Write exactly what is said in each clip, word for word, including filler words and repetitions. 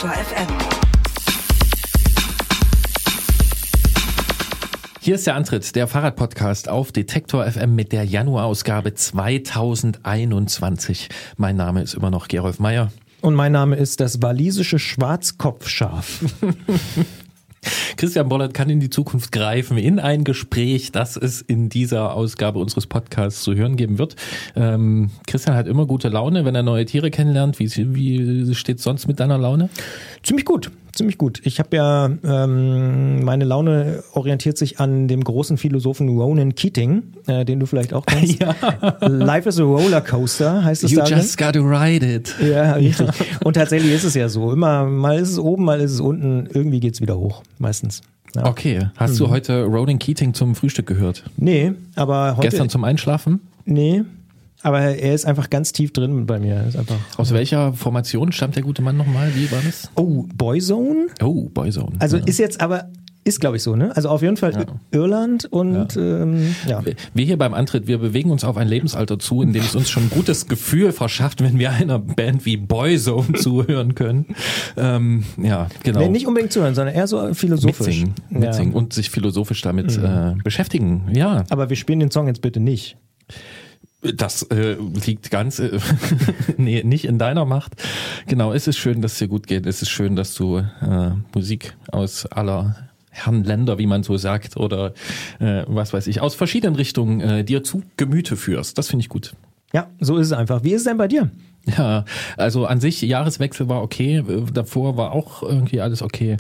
Detektor F M. Hier ist der Antritt, der Fahrradpodcast auf Detektor F M mit der Januarausgabe zweitausendeinundzwanzig. Mein Name ist immer noch Gerolf Meyer. Und mein Name ist das walisische Schwarzkopfschaf. Christian Bollert kann in die Zukunft greifen, in ein Gespräch, das es in dieser Ausgabe unseres Podcasts zu hören geben wird. Ähm, Christian hat immer gute Laune, wenn er neue Tiere kennenlernt. Wie, wie steht es sonst mit deiner Laune? Ziemlich gut, ziemlich gut. Ich habe ja, ähm, meine Laune orientiert sich an dem großen Philosophen Ronan Keating, äh, den du vielleicht auch kennst. Ja. Life is a roller coaster, heißt es You da. You just gotta ride it. Ja, richtig. Ja. Und tatsächlich ist es ja so. Immer, mal ist es oben, mal ist es unten. Irgendwie geht's wieder hoch, meistens. Ja. Okay. Hast mhm. du heute Ronan Keating zum Frühstück gehört? Nee, aber heute... Gestern zum Einschlafen? Nee. Aber er ist einfach ganz tief drin bei mir. Ist einfach Aus welcher Formation stammt der gute Mann nochmal? Wie war das? Oh, Boyzone? Oh, Boyzone. Also ja. ist jetzt aber, ist glaube ich so, ne? Also auf jeden Fall ja. Irland und ja. Ähm, ja. Wir hier beim Antritt, wir bewegen uns auf ein Lebensalter zu, in dem es uns schon ein gutes Gefühl verschafft, wenn wir einer Band wie Boyzone zuhören können. Ähm, ja, genau. Nee, nicht unbedingt zuhören, sondern eher so philosophisch. Mitsingen, mitsingen ja. und sich philosophisch damit mhm. äh, beschäftigen, ja. Aber wir spielen den Song jetzt bitte nicht. Das äh, liegt ganz äh, nee, nicht in deiner Macht. Genau, es ist schön, dass es dir gut geht. Es ist schön, dass du äh, Musik aus aller Herren Länder, wie man so sagt, oder äh, was weiß ich, aus verschiedenen Richtungen äh, dir zu Gemüte führst. Das finde ich gut. Ja, so ist es einfach. Wie ist es denn bei dir? Ja, also an sich, Jahreswechsel war okay, davor war auch irgendwie alles okay.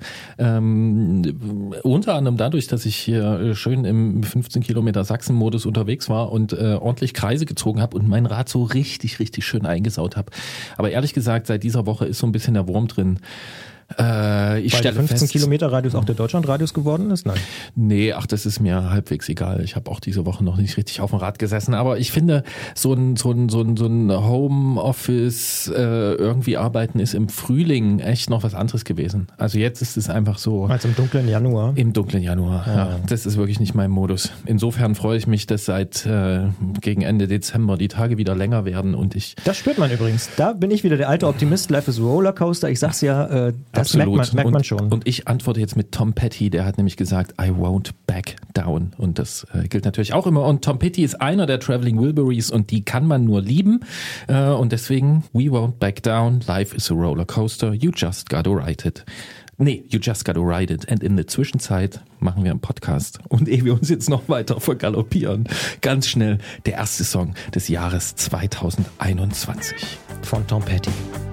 Ähm, unter anderem dadurch, dass ich hier schön im fünfzehn Kilometer Sachsen-Modus unterwegs war und äh, ordentlich Kreise gezogen habe und mein Rad so richtig, richtig schön eingesaut habe. Aber ehrlich gesagt, seit dieser Woche ist so ein bisschen der Wurm drin. Äh, ich Weil stelle der fünfzehn fest, Kilometer Radius auch der Deutschlandradius geworden ist? Nein. Nee, ach, das ist mir halbwegs egal. Ich habe auch diese Woche noch nicht richtig auf dem Rad gesessen. Aber ich finde, so ein, so ein, so ein, so ein Homeoffice äh, irgendwie arbeiten ist im Frühling echt noch was anderes gewesen. Also jetzt ist es einfach so. Als im dunklen Januar. Im dunklen Januar, ja. ja. Das ist wirklich nicht mein Modus. Insofern freue ich mich, dass seit äh, gegen Ende Dezember die Tage wieder länger werden und ich... Das spürt man übrigens. Da bin ich wieder der alte Optimist. Life is a Rollercoaster. Ich sag's ja, äh, das Absolut. merkt man, merkt und, man schon. Und ich antworte jetzt mit Tom Petty, der hat nämlich gesagt, I won't back down. Und das äh, gilt natürlich auch immer. Und Tom Petty ist einer der Traveling Wilburys und die kann man nur lieben. Äh, und deswegen, we won't back down. Life is a roller coaster. You just gotta ride it. Nee, you just gotta ride it. Und in der Zwischenzeit machen wir einen Podcast. Und ehe wir uns jetzt noch weiter vergaloppieren, ganz schnell der erste Song des Jahres zweitausendeinundzwanzig. Von Tom Petty.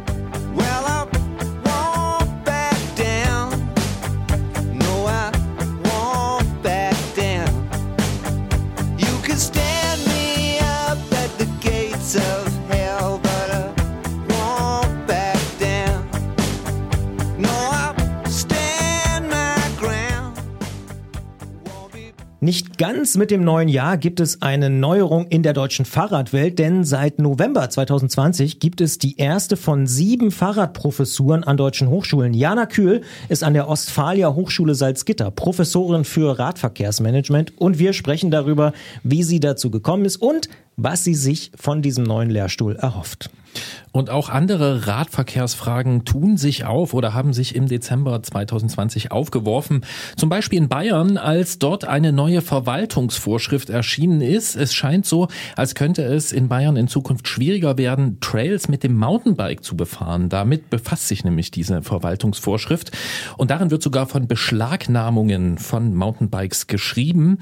Nicht ganz mit dem neuen Jahr gibt es eine Neuerung in der deutschen Fahrradwelt, denn seit November zweitausendzwanzig gibt es die erste von sieben Fahrradprofessuren an deutschen Hochschulen. Jana Kühl ist an der Ostfalia Hochschule Salzgitter Professorin für Radverkehrsmanagement und wir sprechen darüber, wie sie dazu gekommen ist und was sie sich von diesem neuen Lehrstuhl erhofft. Und auch andere Radverkehrsfragen tun sich auf oder haben sich im Dezember zweitausendzwanzig aufgeworfen. Zum Beispiel in Bayern, als dort eine neue Verwaltungsvorschrift erschienen ist. Es scheint so, als könnte es in Bayern in Zukunft schwieriger werden, Trails mit dem Mountainbike zu befahren. Damit befasst sich nämlich diese Verwaltungsvorschrift. Und darin wird sogar von Beschlagnahmungen von Mountainbikes geschrieben.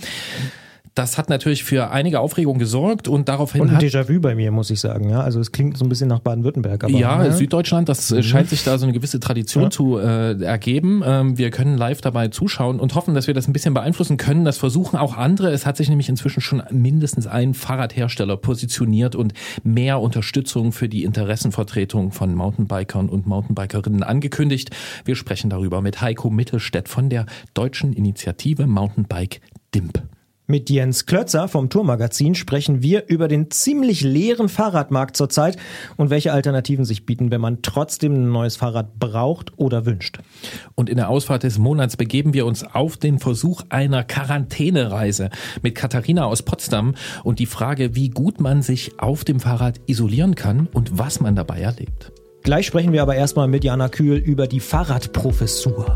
Das hat natürlich für einige Aufregung gesorgt und daraufhin und ein hat... Déjà-vu bei mir, muss ich sagen. Ja, also es klingt so ein bisschen nach Baden-Württemberg. Aber, ja, ja, Süddeutschland, das mhm. scheint sich da so eine gewisse Tradition ja. zu äh, ergeben. Ähm, wir können live dabei zuschauen und hoffen, dass wir das ein bisschen beeinflussen können. Das versuchen auch andere. Es hat sich nämlich inzwischen schon mindestens ein Fahrradhersteller positioniert und mehr Unterstützung für die Interessenvertretung von Mountainbikern und Mountainbikerinnen angekündigt. Wir sprechen darüber mit Heiko Mittelstädt von der deutschen Initiative Mountainbike D I M P. Mit Jens Klötzer vom Tourmagazin sprechen wir über den ziemlich leeren Fahrradmarkt zurzeit und welche Alternativen sich bieten, wenn man trotzdem ein neues Fahrrad braucht oder wünscht. Und in der Ausfahrt des Monats begeben wir uns auf den Versuch einer Quarantänereise mit Katharina aus Potsdam und die Frage, wie gut man sich auf dem Fahrrad isolieren kann und was man dabei erlebt. Gleich sprechen wir aber erstmal mit Jana Kühl über die Fahrradprofessur.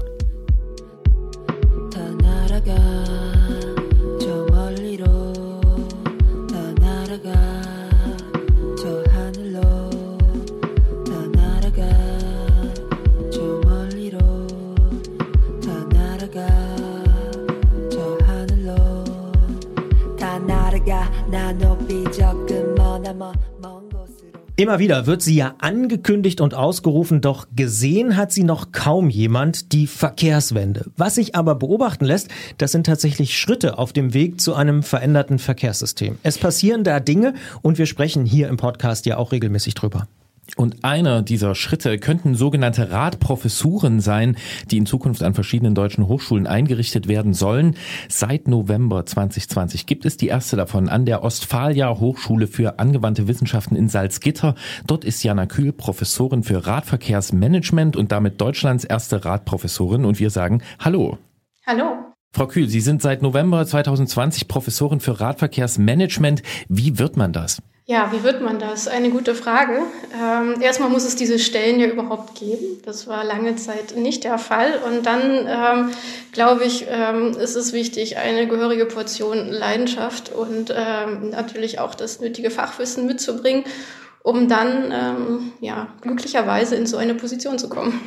Immer wieder wird sie ja angekündigt und ausgerufen, doch gesehen hat sie noch kaum jemand, die Verkehrswende. Was sich aber beobachten lässt, das sind tatsächlich Schritte auf dem Weg zu einem veränderten Verkehrssystem. Es passieren da Dinge und wir sprechen hier im Podcast ja auch regelmäßig drüber. Und einer dieser Schritte könnten sogenannte Radprofessuren sein, die in Zukunft an verschiedenen deutschen Hochschulen eingerichtet werden sollen. Seit November zwanzig zwanzig gibt es die erste davon an der Ostfalia Hochschule für angewandte Wissenschaften in Salzgitter. Dort ist Jana Kühl Professorin für Radverkehrsmanagement und damit Deutschlands erste Radprofessorin. Und wir sagen Hallo. Hallo. Frau Kühl, Sie sind seit November zwanzig zwanzig Professorin für Radverkehrsmanagement. Wie wird man das? Ja, wie wird man das? Eine gute Frage. Ähm, erstmal muss es diese Stellen ja überhaupt geben. Das war lange Zeit nicht der Fall. Und dann, ähm, glaube ich, ähm, ist es wichtig, eine gehörige Portion Leidenschaft und ähm, natürlich auch das nötige Fachwissen mitzubringen, um dann ähm, ja glücklicherweise in so eine Position zu kommen.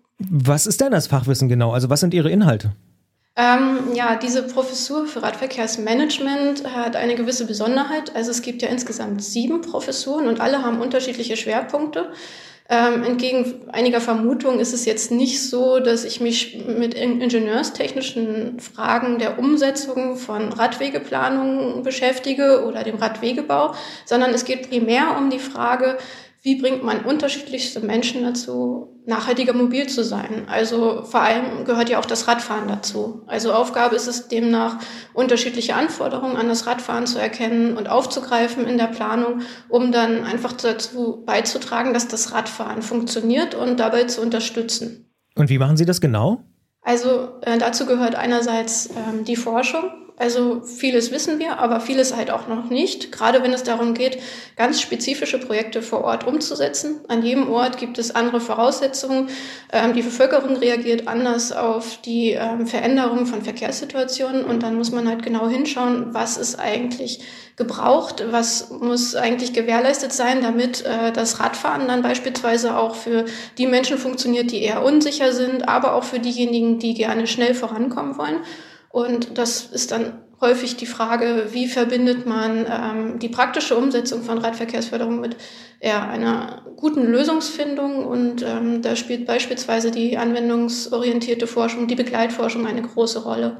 Was ist denn das Fachwissen genau? Also was sind Ihre Inhalte? Ähm, ja, diese Professur für Radverkehrsmanagement hat eine gewisse Besonderheit. Also es gibt ja insgesamt sieben Professuren und alle haben unterschiedliche Schwerpunkte. Ähm, entgegen einiger Vermutungen ist es jetzt nicht so, dass ich mich mit ingenieurstechnischen Fragen der Umsetzung von Radwegeplanungen beschäftige oder dem Radwegebau, sondern es geht primär um die Frage, wie bringt man unterschiedlichste Menschen dazu, nachhaltiger mobil zu sein? Also vor allem gehört ja auch das Radfahren dazu. Also Aufgabe ist es demnach, unterschiedliche Anforderungen an das Radfahren zu erkennen und aufzugreifen in der Planung, um dann einfach dazu beizutragen, dass das Radfahren funktioniert und dabei zu unterstützen. Und wie machen Sie das genau? Also äh, dazu gehört einerseits ähm, die Forschung. Also vieles wissen wir, aber vieles halt auch noch nicht. Gerade wenn es darum geht, ganz spezifische Projekte vor Ort umzusetzen. An jedem Ort gibt es andere Voraussetzungen. Ähm, die Bevölkerung reagiert anders auf die ähm, Veränderung von Verkehrssituationen. Und dann muss man halt genau hinschauen, was ist eigentlich gebraucht, was muss eigentlich gewährleistet sein, damit äh, das Radfahren dann beispielsweise auch für die Menschen funktioniert, die eher unsicher sind, aber auch für diejenigen, die gerne schnell vorankommen wollen. Und das ist dann häufig die Frage, wie verbindet man ähm, die praktische Umsetzung von Radverkehrsförderung mit ja, einer guten Lösungsfindung. Und ähm, da spielt beispielsweise die anwendungsorientierte Forschung, die Begleitforschung eine große Rolle.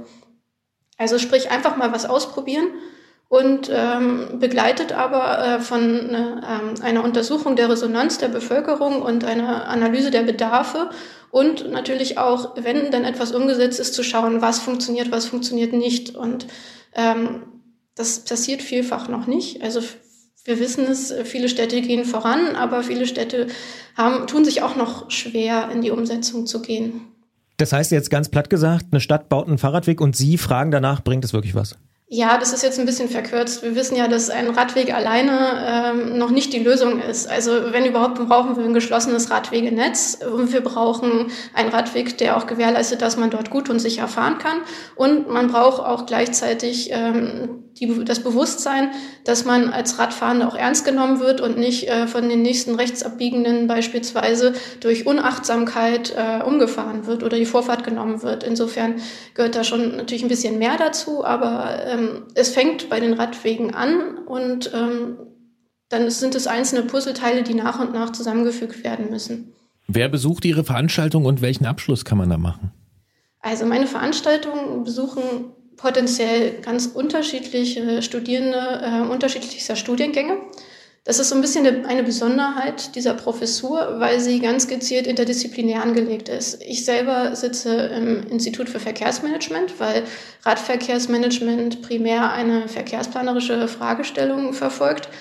Also sprich, einfach mal was ausprobieren und ähm, begleitet aber äh, von ne, ähm, einer Untersuchung der Resonanz der Bevölkerung und einer Analyse der Bedarfe und natürlich auch, wenn dann etwas umgesetzt ist, zu schauen, was funktioniert, was funktioniert nicht. Und ähm, das passiert vielfach noch nicht. Also wir wissen es, viele Städte gehen voran, aber viele Städte haben, tun sich auch noch schwer, in die Umsetzung zu gehen. Das heißt jetzt ganz platt gesagt, eine Stadt baut einen Fahrradweg und Sie fragen danach, bringt es wirklich was? Ja, das ist jetzt ein bisschen verkürzt. Wir wissen ja, dass ein Radweg alleine ähm, noch nicht die Lösung ist. Also wenn überhaupt, brauchen wir ein geschlossenes Radwegenetz. Und wir brauchen einen Radweg, der auch gewährleistet, dass man dort gut und sicher fahren kann. Und man braucht auch gleichzeitig ähm, die, das Bewusstsein, dass man als Radfahrender auch ernst genommen wird und nicht äh, von den nächsten Rechtsabbiegenden beispielsweise durch Unachtsamkeit äh, umgefahren wird oder die Vorfahrt genommen wird. Insofern gehört da schon natürlich ein bisschen mehr dazu, aber ähm, es fängt bei den Radwegen an und ähm, dann sind es einzelne Puzzleteile, die nach und nach zusammengefügt werden müssen. Wer besucht Ihre Veranstaltung und welchen Abschluss kann man da machen? Also meine Veranstaltungen besuchen potenziell ganz unterschiedliche Studierende äh, unterschiedlichster Studiengänge. Das ist so ein bisschen eine Besonderheit dieser Professur, weil sie ganz gezielt interdisziplinär angelegt ist. Ich selber sitze im Institut für Verkehrsmanagement, weil Radverkehrsmanagement primär eine verkehrsplanerische Fragestellung verfolgt.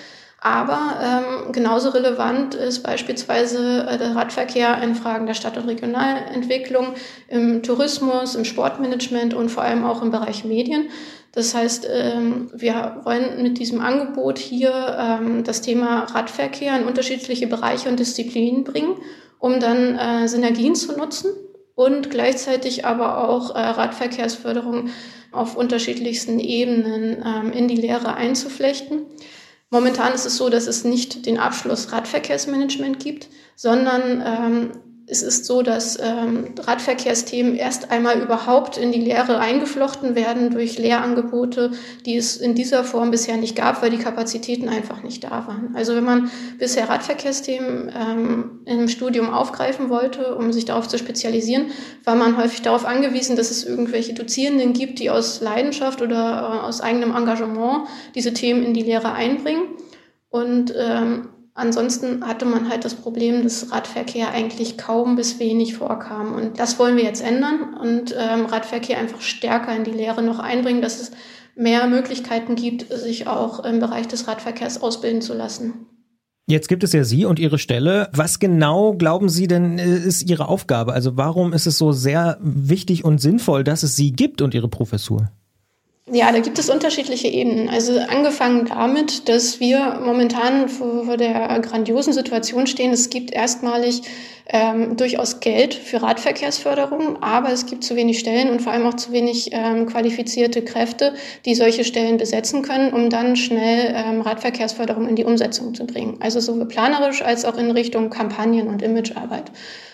Aber ähm, genauso relevant ist beispielsweise äh, der Radverkehr in Fragen der Stadt- und Regionalentwicklung, im Tourismus, im Sportmanagement und vor allem auch im Bereich Medien. Das heißt, ähm, wir wollen mit diesem Angebot hier ähm, das Thema Radverkehr in unterschiedliche Bereiche und Disziplinen bringen, um dann äh, Synergien zu nutzen und gleichzeitig aber auch äh, Radverkehrsförderung auf unterschiedlichsten Ebenen ähm, in die Lehre einzuflechten. Momentan ist es so, dass es nicht den Abschluss Radverkehrsmanagement gibt, sondern ähm, es ist so, dass ähm, Radverkehrsthemen erst einmal überhaupt in die Lehre eingeflochten werden durch Lehrangebote, die es in dieser Form bisher nicht gab, weil die Kapazitäten einfach nicht da waren. Also wenn man bisher Radverkehrsthemen ähm, im Studium aufgreifen wollte, um sich darauf zu spezialisieren, war man häufig darauf angewiesen, dass es irgendwelche Dozierenden gibt, die aus Leidenschaft oder äh, aus eigenem Engagement diese Themen in die Lehre einbringen. Und ähm, ansonsten hatte man halt das Problem, dass Radverkehr eigentlich kaum bis wenig vorkam. Und das wollen wir jetzt ändern und ähm, Radverkehr einfach stärker in die Lehre noch einbringen, dass es mehr Möglichkeiten gibt, sich auch im Bereich des Radverkehrs ausbilden zu lassen. Jetzt gibt es ja Sie und Ihre Stelle. Was genau, glauben Sie denn, ist Ihre Aufgabe? Also warum ist es so sehr wichtig und sinnvoll, dass es Sie gibt und Ihre Professur? Ja, da gibt es unterschiedliche Ebenen. Also angefangen damit, dass wir momentan vor der grandiosen Situation stehen. Es gibt erstmalig ähm, durchaus Geld für Radverkehrsförderung, aber es gibt zu wenig Stellen und vor allem auch zu wenig ähm, qualifizierte Kräfte, die solche Stellen besetzen können, um dann schnell ähm, Radverkehrsförderung in die Umsetzung zu bringen. Also sowohl planerisch als auch in Richtung Kampagnen und Imagearbeit.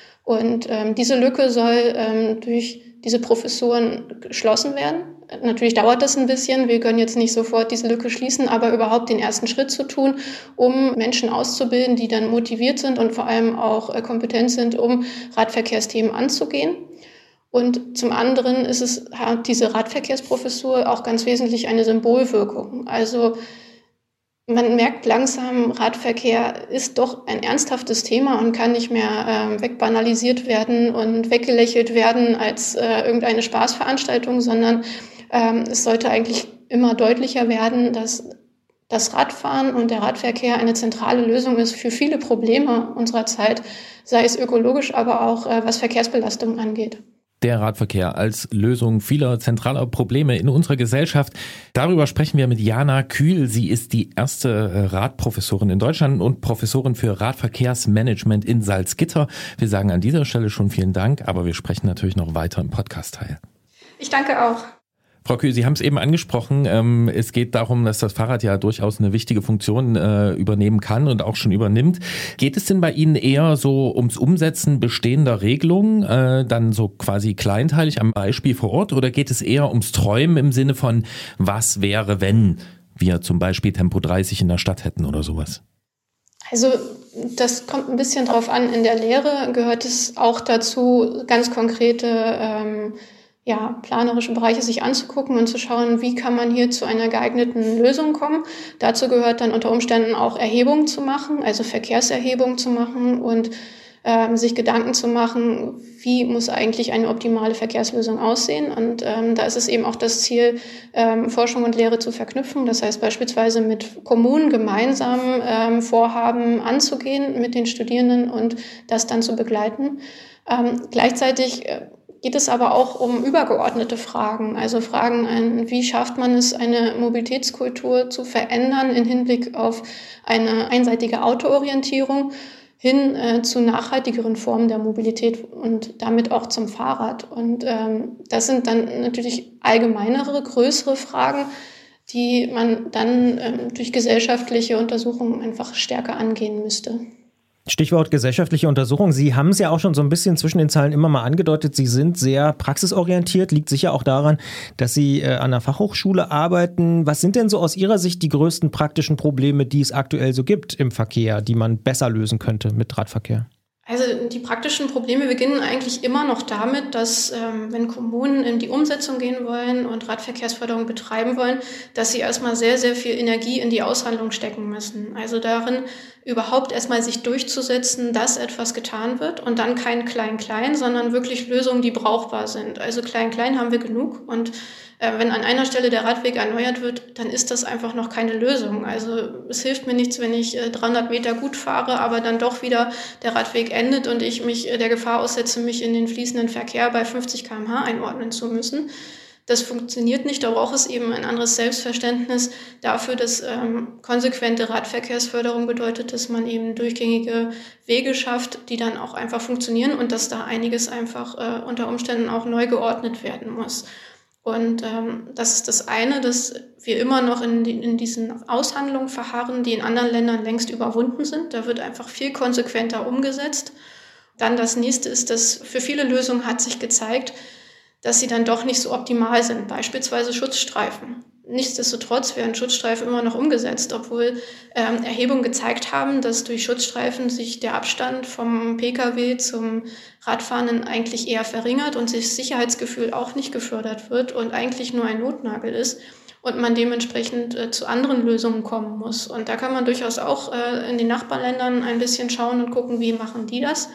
Und ähm, diese Lücke soll ähm, durch diese Professuren geschlossen werden. Natürlich dauert das ein bisschen. Wir können jetzt nicht sofort diese Lücke schließen, aber überhaupt den ersten Schritt zu tun, um Menschen auszubilden, die dann motiviert sind und vor allem auch äh, kompetent sind, um Radverkehrsthemen anzugehen. Und zum anderen ist es, hat diese Radverkehrsprofessur auch ganz wesentlich eine Symbolwirkung. Also man merkt langsam, Radverkehr ist doch ein ernsthaftes Thema und kann nicht mehr äh, wegbanalisiert werden und weggelächelt werden als äh, irgendeine Spaßveranstaltung, sondern ähm, es sollte eigentlich immer deutlicher werden, dass das Radfahren und der Radverkehr eine zentrale Lösung ist für viele Probleme unserer Zeit, sei es ökologisch, aber auch äh, was Verkehrsbelastung angeht. Der Radverkehr als Lösung vieler zentraler Probleme in unserer Gesellschaft. Darüber sprechen wir mit Jana Kühl. Sie ist die erste Radprofessorin in Deutschland und Professorin für Radverkehrsmanagement in Salzgitter. Wir sagen an dieser Stelle schon vielen Dank, aber wir sprechen natürlich noch weiter im Podcast-Teil. Ich danke auch. Frau Kühl, Sie haben es eben angesprochen. Ähm, es geht darum, dass das Fahrrad ja durchaus eine wichtige Funktion äh, übernehmen kann und auch schon übernimmt. Geht es denn bei Ihnen eher so ums Umsetzen bestehender Regelungen, äh, dann so quasi kleinteilig am Beispiel vor Ort, oder geht es eher ums Träumen im Sinne von, was wäre, wenn wir zum Beispiel Tempo dreißig in der Stadt hätten oder sowas? Also das kommt ein bisschen drauf an. In der Lehre gehört es auch dazu, ganz konkrete ähm, ja, planerische Bereiche sich anzugucken und zu schauen, wie kann man hier zu einer geeigneten Lösung kommen. Dazu gehört dann unter Umständen auch Erhebung zu machen, also Verkehrserhebung zu machen und ähm, sich Gedanken zu machen, wie muss eigentlich eine optimale Verkehrslösung aussehen. Und ähm, da ist es eben auch das Ziel, ähm, Forschung und Lehre zu verknüpfen. Das heißt beispielsweise mit Kommunen gemeinsam ähm, Vorhaben anzugehen mit den Studierenden und das dann zu begleiten. Ähm, gleichzeitig äh, geht es aber auch um übergeordnete Fragen, also Fragen, wie schafft man es, eine Mobilitätskultur zu verändern im Hinblick auf eine einseitige Autoorientierung hin äh, zu nachhaltigeren Formen der Mobilität und damit auch zum Fahrrad. Und ähm, das sind dann natürlich allgemeinere, größere Fragen, die man dann ähm, durch gesellschaftliche Untersuchungen einfach stärker angehen müsste. Stichwort gesellschaftliche Untersuchung. Sie haben es ja auch schon so ein bisschen zwischen den Zeilen immer mal angedeutet. Sie sind sehr praxisorientiert, liegt sicher auch daran, dass Sie äh, an der Fachhochschule arbeiten. Was sind denn so aus Ihrer Sicht die größten praktischen Probleme, die es aktuell so gibt im Verkehr, die man besser lösen könnte mit Radverkehr? Also die praktischen Probleme beginnen eigentlich immer noch damit, dass ähm, wenn Kommunen in die Umsetzung gehen wollen und Radverkehrsförderung betreiben wollen, dass sie erstmal sehr, sehr viel Energie in die Aushandlung stecken müssen. Also darin, überhaupt erstmal sich durchzusetzen, dass etwas getan wird und dann kein Klein-Klein, sondern wirklich Lösungen, die brauchbar sind. Also Klein-Klein haben wir genug und äh, wenn an einer Stelle der Radweg erneuert wird, dann ist das einfach noch keine Lösung. Also es hilft mir nichts, wenn ich äh, dreihundert Meter gut fahre, aber dann doch wieder der Radweg endet und ich mich äh, der Gefahr aussetze, mich in den fließenden Verkehr bei fünfzig Kilometer pro Stunde einordnen zu müssen. Das funktioniert nicht, da braucht es eben ein anderes Selbstverständnis dafür, dass ähm, konsequente Radverkehrsförderung bedeutet, dass man eben durchgängige Wege schafft, die dann auch einfach funktionieren und dass da einiges einfach äh, unter Umständen auch neu geordnet werden muss. Und ähm, das ist das eine, dass wir immer noch in, die, in diesen Aushandlungen verharren, die in anderen Ländern längst überwunden sind. Da wird einfach viel konsequenter umgesetzt. Dann das nächste ist, dass für viele Lösungen hat sich gezeigt, dass sie dann doch nicht so optimal sind, beispielsweise Schutzstreifen. Nichtsdestotrotz werden Schutzstreifen immer noch umgesetzt, obwohl ähm, Erhebungen gezeigt haben, dass durch Schutzstreifen sich der Abstand vom Pkw zum Radfahrenden eigentlich eher verringert und das Sicherheitsgefühl auch nicht gefördert wird und eigentlich nur ein Notnagel ist und man dementsprechend äh, zu anderen Lösungen kommen muss. Und da kann man durchaus auch äh, in den Nachbarländern ein bisschen schauen und gucken, wie machen die das.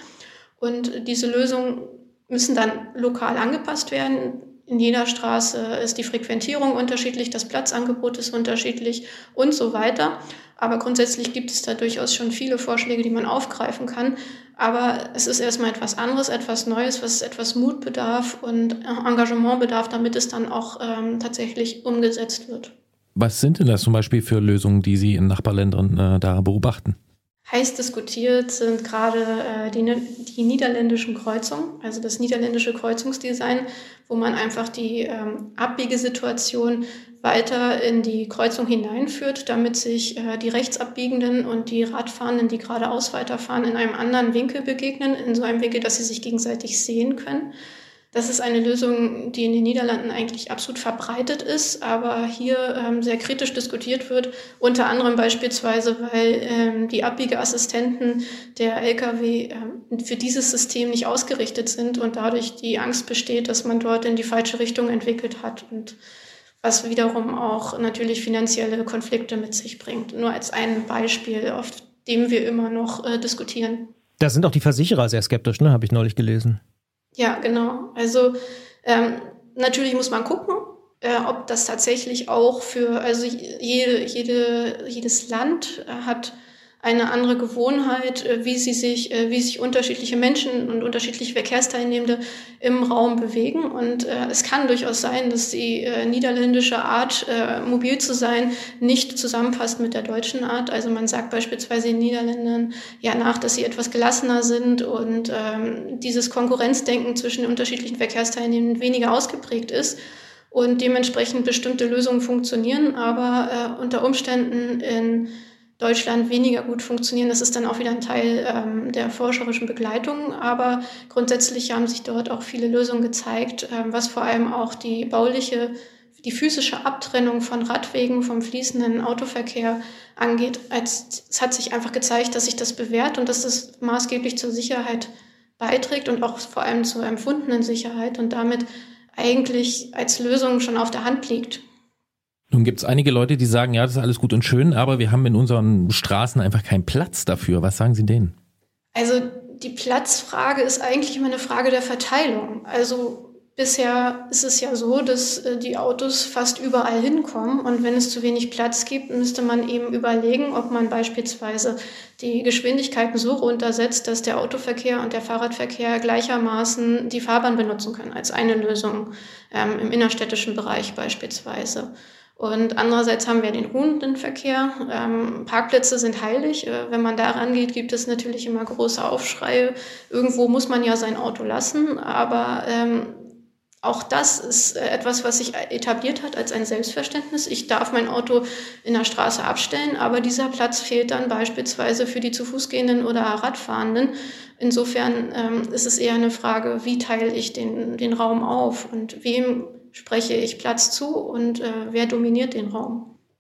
Und diese Lösungen müssen dann lokal angepasst werden. In jeder Straße ist die Frequentierung unterschiedlich, das Platzangebot ist unterschiedlich und so weiter. Aber grundsätzlich gibt es da durchaus schon viele Vorschläge, die man aufgreifen kann. Aber es ist erstmal etwas anderes, etwas Neues, was etwas Mut bedarf und Engagement bedarf, damit es dann auch ähm, tatsächlich umgesetzt wird. Was sind denn das zum Beispiel für Lösungen, die Sie in Nachbarländern äh, da beobachten? Heiß diskutiert sind gerade äh, die, die niederländischen Kreuzungen, also das niederländische Kreuzungsdesign, wo man einfach die ähm, Abbiegesituation weiter in die Kreuzung hineinführt, damit sich äh, die Rechtsabbiegenden und die Radfahrenden, die geradeaus weiterfahren, in einem anderen Winkel begegnen, in so einem Winkel, dass sie sich gegenseitig sehen können. Das ist eine Lösung, die in den Niederlanden eigentlich absolut verbreitet ist, aber hier ähm, sehr kritisch diskutiert wird, unter anderem beispielsweise, weil ähm, die Abbiegeassistenten der L K W ähm, für dieses System nicht ausgerichtet sind und dadurch die Angst besteht, dass man dort in die falsche Richtung entwickelt hat und was wiederum auch natürlich finanzielle Konflikte mit sich bringt. Nur als ein Beispiel, auf dem wir immer noch äh, diskutieren. Da sind auch die Versicherer sehr skeptisch, ne? Habe ich neulich gelesen. Ja, genau. Also ähm, natürlich muss man gucken, äh, ob das tatsächlich auch für, also jede, jede, jedes Land äh, hat eine andere Gewohnheit, äh, wie sie sich, äh, wie sich unterschiedliche Menschen und unterschiedliche Verkehrsteilnehmende im Raum bewegen. Und äh, es kann durchaus sein, dass die äh, niederländische Art, äh, mobil zu sein, nicht zusammenpasst mit der deutschen Art. Also man sagt beispielsweise in den Niederländern ja nach, dass sie etwas gelassener sind und ähm, dieses Konkurrenzdenken zwischen den unterschiedlichen Verkehrsteilnehmenden weniger ausgeprägt ist. Und dementsprechend bestimmte Lösungen funktionieren, aber äh, unter Umständen in Deutschland weniger gut funktionieren. Das ist dann auch wieder ein Teil ähm, der forscherischen Begleitung. Aber grundsätzlich haben sich dort auch viele Lösungen gezeigt, ähm, was vor allem auch die bauliche, die physische Abtrennung von Radwegen vom fließenden Autoverkehr angeht. Als, es hat sich einfach gezeigt, dass sich das bewährt und dass das maßgeblich zur Sicherheit beiträgt und auch vor allem zur empfundenen Sicherheit und damit eigentlich als Lösung schon auf der Hand liegt. Nun gibt es einige Leute, die sagen, ja, das ist alles gut und schön, aber wir haben in unseren Straßen einfach keinen Platz dafür. Was sagen Sie denen? Also die Platzfrage ist eigentlich immer eine Frage der Verteilung. Also bisher ist es ja so, dass die Autos fast überall hinkommen und wenn es zu wenig Platz gibt, müsste man eben überlegen, ob man beispielsweise die Geschwindigkeiten so runtersetzt, dass der Autoverkehr und der Fahrradverkehr gleichermaßen die Fahrbahn benutzen können, als eine Lösung ähm, im innerstädtischen Bereich beispielsweise. Und andererseits haben wir den ruhenden Verkehr. Ähm, Parkplätze sind heilig. Äh, wenn man da rangeht, gibt es natürlich immer große Aufschreie. Irgendwo muss man ja sein Auto lassen, aber ähm, auch das ist äh, etwas, was sich etabliert hat als ein Selbstverständnis. Ich darf mein Auto in der Straße abstellen, aber dieser Platz fehlt dann beispielsweise für die zu Fuß gehenden oder Radfahrenden. Insofern ähm, ist es eher eine Frage, wie teile ich den, den Raum auf und wem spreche ich Platz zu und äh, wer dominiert den Raum?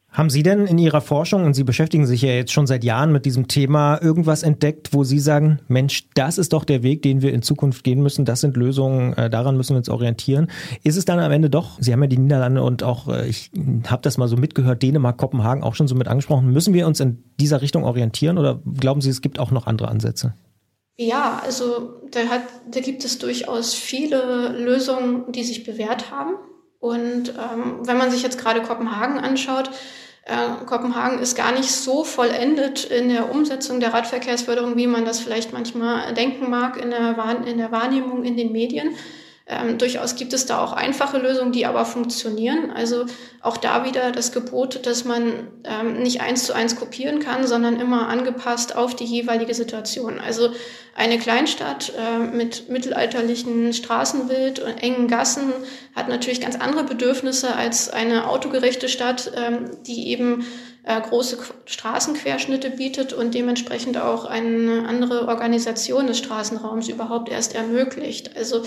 Haben Sie denn in Ihrer Forschung, und Sie beschäftigen sich ja jetzt schon seit Jahren mit diesem Thema, irgendwas entdeckt, wo Sie sagen, Mensch, das ist doch der Weg, den wir in Zukunft gehen müssen, das sind Lösungen, äh, daran müssen wir uns orientieren. Ist es dann am Ende doch, Sie haben ja die Niederlande und auch, äh, ich habe das mal so mitgehört, Dänemark, Kopenhagen auch schon so mit angesprochen, müssen wir uns in dieser Richtung orientieren oder glauben Sie, es gibt auch noch andere Ansätze? Ja, also da, hat, da gibt es durchaus viele Lösungen, die sich bewährt haben. Und ähm, wenn man sich jetzt gerade Kopenhagen anschaut, äh, Kopenhagen ist gar nicht so vollendet in der Umsetzung der Radverkehrsförderung, wie man das vielleicht manchmal denken mag in der, Wahr- in der Wahrnehmung in den Medien. Ähm, durchaus gibt es da auch einfache Lösungen, die aber funktionieren. Also auch da wieder das Gebot, dass man ähm, nicht eins zu eins kopieren kann, sondern immer angepasst auf die jeweilige Situation. Also eine Kleinstadt äh, mit mittelalterlichen Straßenbild und engen Gassen hat natürlich ganz andere Bedürfnisse als eine autogerechte Stadt, ähm, die eben äh, große Straßenquerschnitte bietet und dementsprechend auch eine andere Organisation des Straßenraums überhaupt erst ermöglicht. Also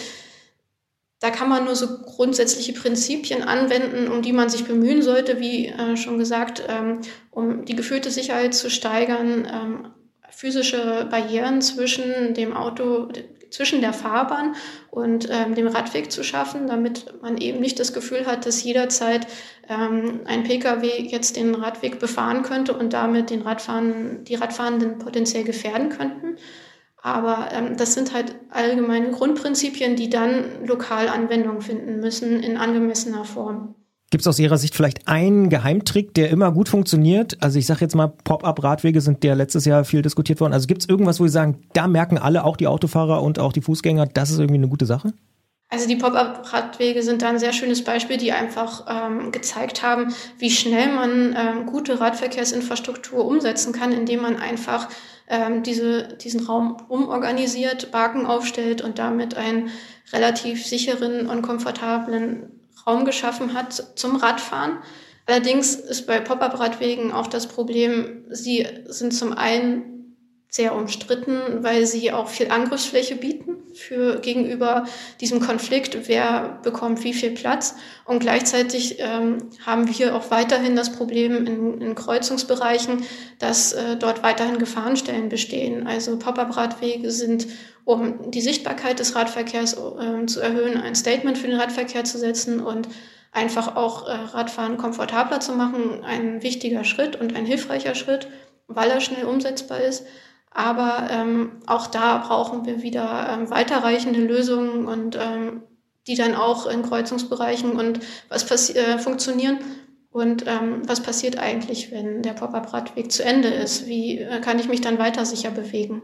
da kann man nur so grundsätzliche Prinzipien anwenden, um die man sich bemühen sollte, wie äh, schon gesagt, ähm, um die gefühlte Sicherheit zu steigern, ähm, physische Barrieren zwischen dem Auto, zwischen der Fahrbahn und ähm, dem Radweg zu schaffen, damit man eben nicht das Gefühl hat, dass jederzeit ähm, ein Pkw jetzt den Radweg befahren könnte und damit den Radfahren, die Radfahrenden potenziell gefährden könnten. Aber ähm, das sind halt allgemeine Grundprinzipien, die dann lokal Anwendung finden müssen in angemessener Form. Gibt es aus Ihrer Sicht vielleicht einen Geheimtrick, der immer gut funktioniert? Also ich sage jetzt mal, Pop-up-Radwege sind ja letztes Jahr viel diskutiert worden. Also gibt es irgendwas, wo Sie sagen, da merken alle, auch die Autofahrer und auch die Fußgänger, das ist irgendwie eine gute Sache? Also die Pop-up-Radwege sind da ein sehr schönes Beispiel, die einfach ähm, gezeigt haben, wie schnell man ähm, gute Radverkehrsinfrastruktur umsetzen kann, indem man einfach ähm, diese, diesen Raum umorganisiert, Barken aufstellt und damit einen relativ sicheren und komfortablen Raum geschaffen hat zum Radfahren. Allerdings ist bei Pop-up-Radwegen auch das Problem, sie sind zum einen sehr umstritten, weil sie auch viel Angriffsfläche bieten für gegenüber diesem Konflikt, wer bekommt wie viel Platz. Und gleichzeitig ähm, haben wir auch weiterhin das Problem in, in Kreuzungsbereichen, dass äh, dort weiterhin Gefahrenstellen bestehen. Also Pop-up-Radwege sind, um die Sichtbarkeit des Radverkehrs äh, zu erhöhen, ein Statement für den Radverkehr zu setzen und einfach auch äh, Radfahren komfortabler zu machen, ein wichtiger Schritt und ein hilfreicher Schritt, weil er schnell umsetzbar ist. Aber ähm, auch da brauchen wir wieder ähm, weiterreichende Lösungen und ähm, die dann auch in Kreuzungsbereichen und was passi- äh, funktionieren. Und ähm, was passiert eigentlich, wenn der Pop-up-Radweg zu Ende ist? Wie äh, kann ich mich dann weiter sicher bewegen?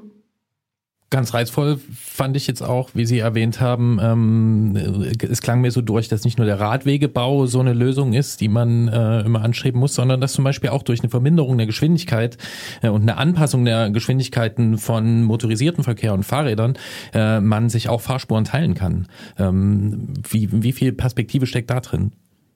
Ganz reizvoll fand ich jetzt auch, wie Sie erwähnt haben, ähm, es klang mir so durch, dass nicht nur der Radwegebau so eine Lösung ist, die man äh, immer anstreben muss, sondern dass zum Beispiel auch durch eine Verminderung der Geschwindigkeit äh, und eine Anpassung der Geschwindigkeiten von motorisierten Verkehr und Fahrrädern äh, man sich auch Fahrspuren teilen kann. Ähm, wie, wie viel Perspektive steckt da drin?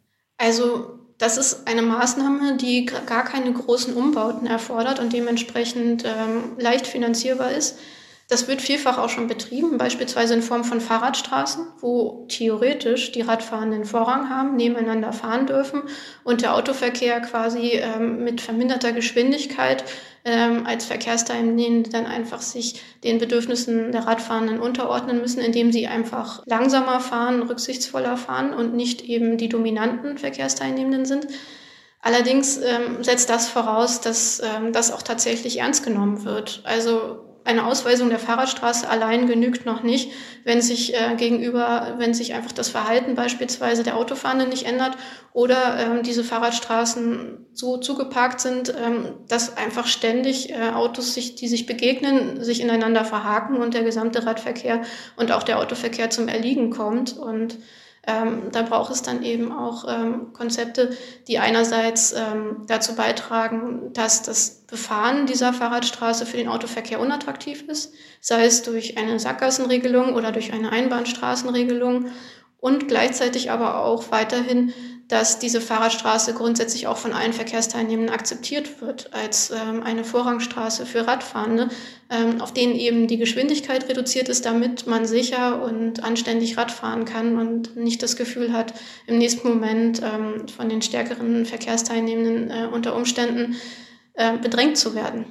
Also das ist eine Maßnahme, die gar keine großen Umbauten erfordert und dementsprechend ähm, leicht finanzierbar ist. Das wird vielfach auch schon betrieben, beispielsweise in Form von Fahrradstraßen, wo theoretisch die Radfahrenden Vorrang haben, nebeneinander fahren dürfen und der Autoverkehr quasi ähm, mit verminderter Geschwindigkeit ähm, als Verkehrsteilnehmende dann einfach sich den Bedürfnissen der Radfahrenden unterordnen müssen, indem sie einfach langsamer fahren, rücksichtsvoller fahren und nicht eben die dominanten Verkehrsteilnehmenden sind. Allerdings ähm, setzt das voraus, dass ähm, das auch tatsächlich ernst genommen wird. Also eine Ausweisung der Fahrradstraße allein genügt noch nicht, wenn sich äh, gegenüber, wenn sich einfach das Verhalten beispielsweise der Autofahrenden nicht ändert oder ähm, diese Fahrradstraßen so zugeparkt sind, ähm, dass einfach ständig äh, Autos, sich, die sich begegnen, sich ineinander verhaken und der gesamte Radverkehr und auch der Autoverkehr zum Erliegen kommt. Und Ähm, da braucht es dann eben auch ähm, Konzepte, die einerseits ähm, dazu beitragen, dass das Befahren dieser Fahrradstraße für den Autoverkehr unattraktiv ist, sei es durch eine Sackgassenregelung oder durch eine Einbahnstraßenregelung und gleichzeitig aber auch weiterhin dass diese Fahrradstraße grundsätzlich auch von allen Verkehrsteilnehmenden akzeptiert wird als ähm, eine Vorrangstraße für Radfahrende, ähm, auf denen eben die Geschwindigkeit reduziert ist, damit man sicher und anständig Rad fahren kann und nicht das Gefühl hat, im nächsten Moment ähm, von den stärkeren Verkehrsteilnehmenden äh, unter Umständen äh, bedrängt zu werden.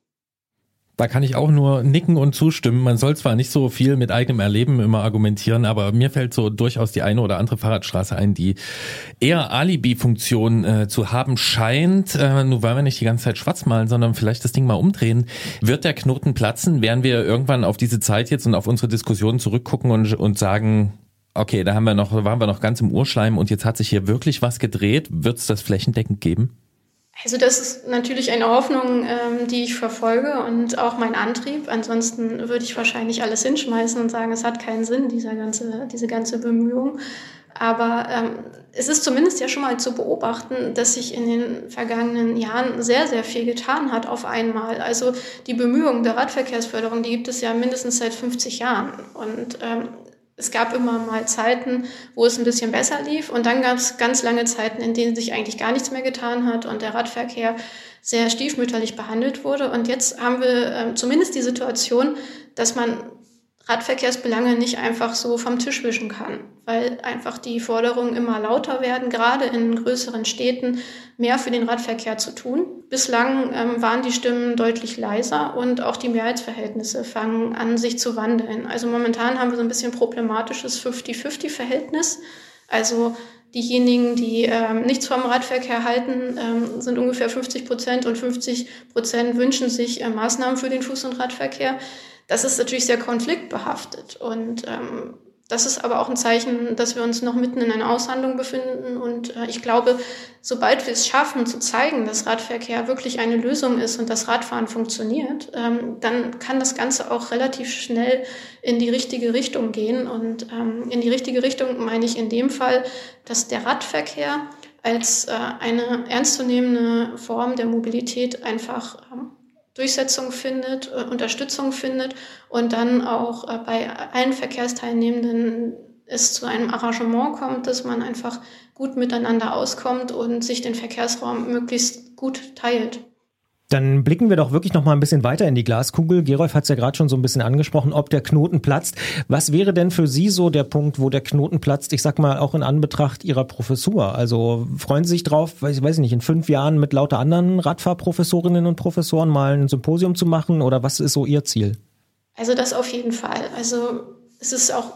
Da kann ich auch nur nicken und zustimmen. Man soll zwar nicht so viel mit eigenem Erleben immer argumentieren, aber mir fällt so durchaus die eine oder andere Fahrradstraße ein, die eher Alibi-Funktion äh, zu haben scheint. Äh, nun wollen wir nicht die ganze Zeit schwarz malen, sondern vielleicht das Ding mal umdrehen. Wird der Knoten platzen? Werden wir irgendwann auf diese Zeit jetzt und auf unsere Diskussion zurückgucken und, und sagen, okay, da haben wir noch, waren wir noch ganz im Urschleim und jetzt hat sich hier wirklich was gedreht. Wird es das flächendeckend geben? Also das ist natürlich eine Hoffnung, ähm, die ich verfolge und auch mein Antrieb. Ansonsten würde ich wahrscheinlich alles hinschmeißen und sagen, es hat keinen Sinn, dieser ganze, diese ganze Bemühung. Aber ähm, es ist zumindest ja schon mal zu beobachten, dass sich in den vergangenen Jahren sehr, sehr viel getan hat auf einmal. Also die Bemühungen der Radverkehrsförderung, die gibt es ja mindestens seit fünfzig Jahren. Und ähm, es gab immer mal Zeiten, wo es ein bisschen besser lief und dann gab es ganz lange Zeiten, in denen sich eigentlich gar nichts mehr getan hat und der Radverkehr sehr stiefmütterlich behandelt wurde. Und jetzt haben wir äh, zumindest die Situation, dass man Radverkehrsbelange nicht einfach so vom Tisch wischen kann, weil einfach die Forderungen immer lauter werden, gerade in größeren Städten mehr für den Radverkehr zu tun. Bislang ähm, waren die Stimmen deutlich leiser und auch die Mehrheitsverhältnisse fangen an, sich zu wandeln. Also momentan haben wir so ein bisschen problematisches fünfzig-fünfzig-Verhältnis. Also diejenigen, die ähm, nichts vom Radverkehr halten, ähm, sind ungefähr fünfzig Prozent und fünfzig Prozent wünschen sich äh, Maßnahmen für den Fuß- und Radverkehr. Das ist natürlich sehr konfliktbehaftet und ähm, das ist aber auch ein Zeichen, dass wir uns noch mitten in einer Aushandlung befinden und äh, ich glaube, sobald wir es schaffen zu zeigen, dass Radverkehr wirklich eine Lösung ist und das Radfahren funktioniert, ähm, dann kann das Ganze auch relativ schnell in die richtige Richtung gehen und ähm, in die richtige Richtung meine ich in dem Fall, dass der Radverkehr als äh, eine ernstzunehmende Form der Mobilität einfach ähm, Durchsetzung findet, äh, Unterstützung findet und dann auch äh, bei allen Verkehrsteilnehmenden es zu einem Arrangement kommt, dass man einfach gut miteinander auskommt und sich den Verkehrsraum möglichst gut teilt. Dann blicken wir doch wirklich noch mal ein bisschen weiter in die Glaskugel. Gerolf hat es ja gerade schon so ein bisschen angesprochen, ob der Knoten platzt. Was wäre denn für Sie so der Punkt, wo der Knoten platzt? Ich sag mal auch in Anbetracht Ihrer Professur. Also freuen Sie sich drauf, weiß ich weiß nicht, in fünf Jahren mit lauter anderen Radfahrprofessorinnen und Professoren mal ein Symposium zu machen? Oder was ist so Ihr Ziel? Also das auf jeden Fall. Also es ist auch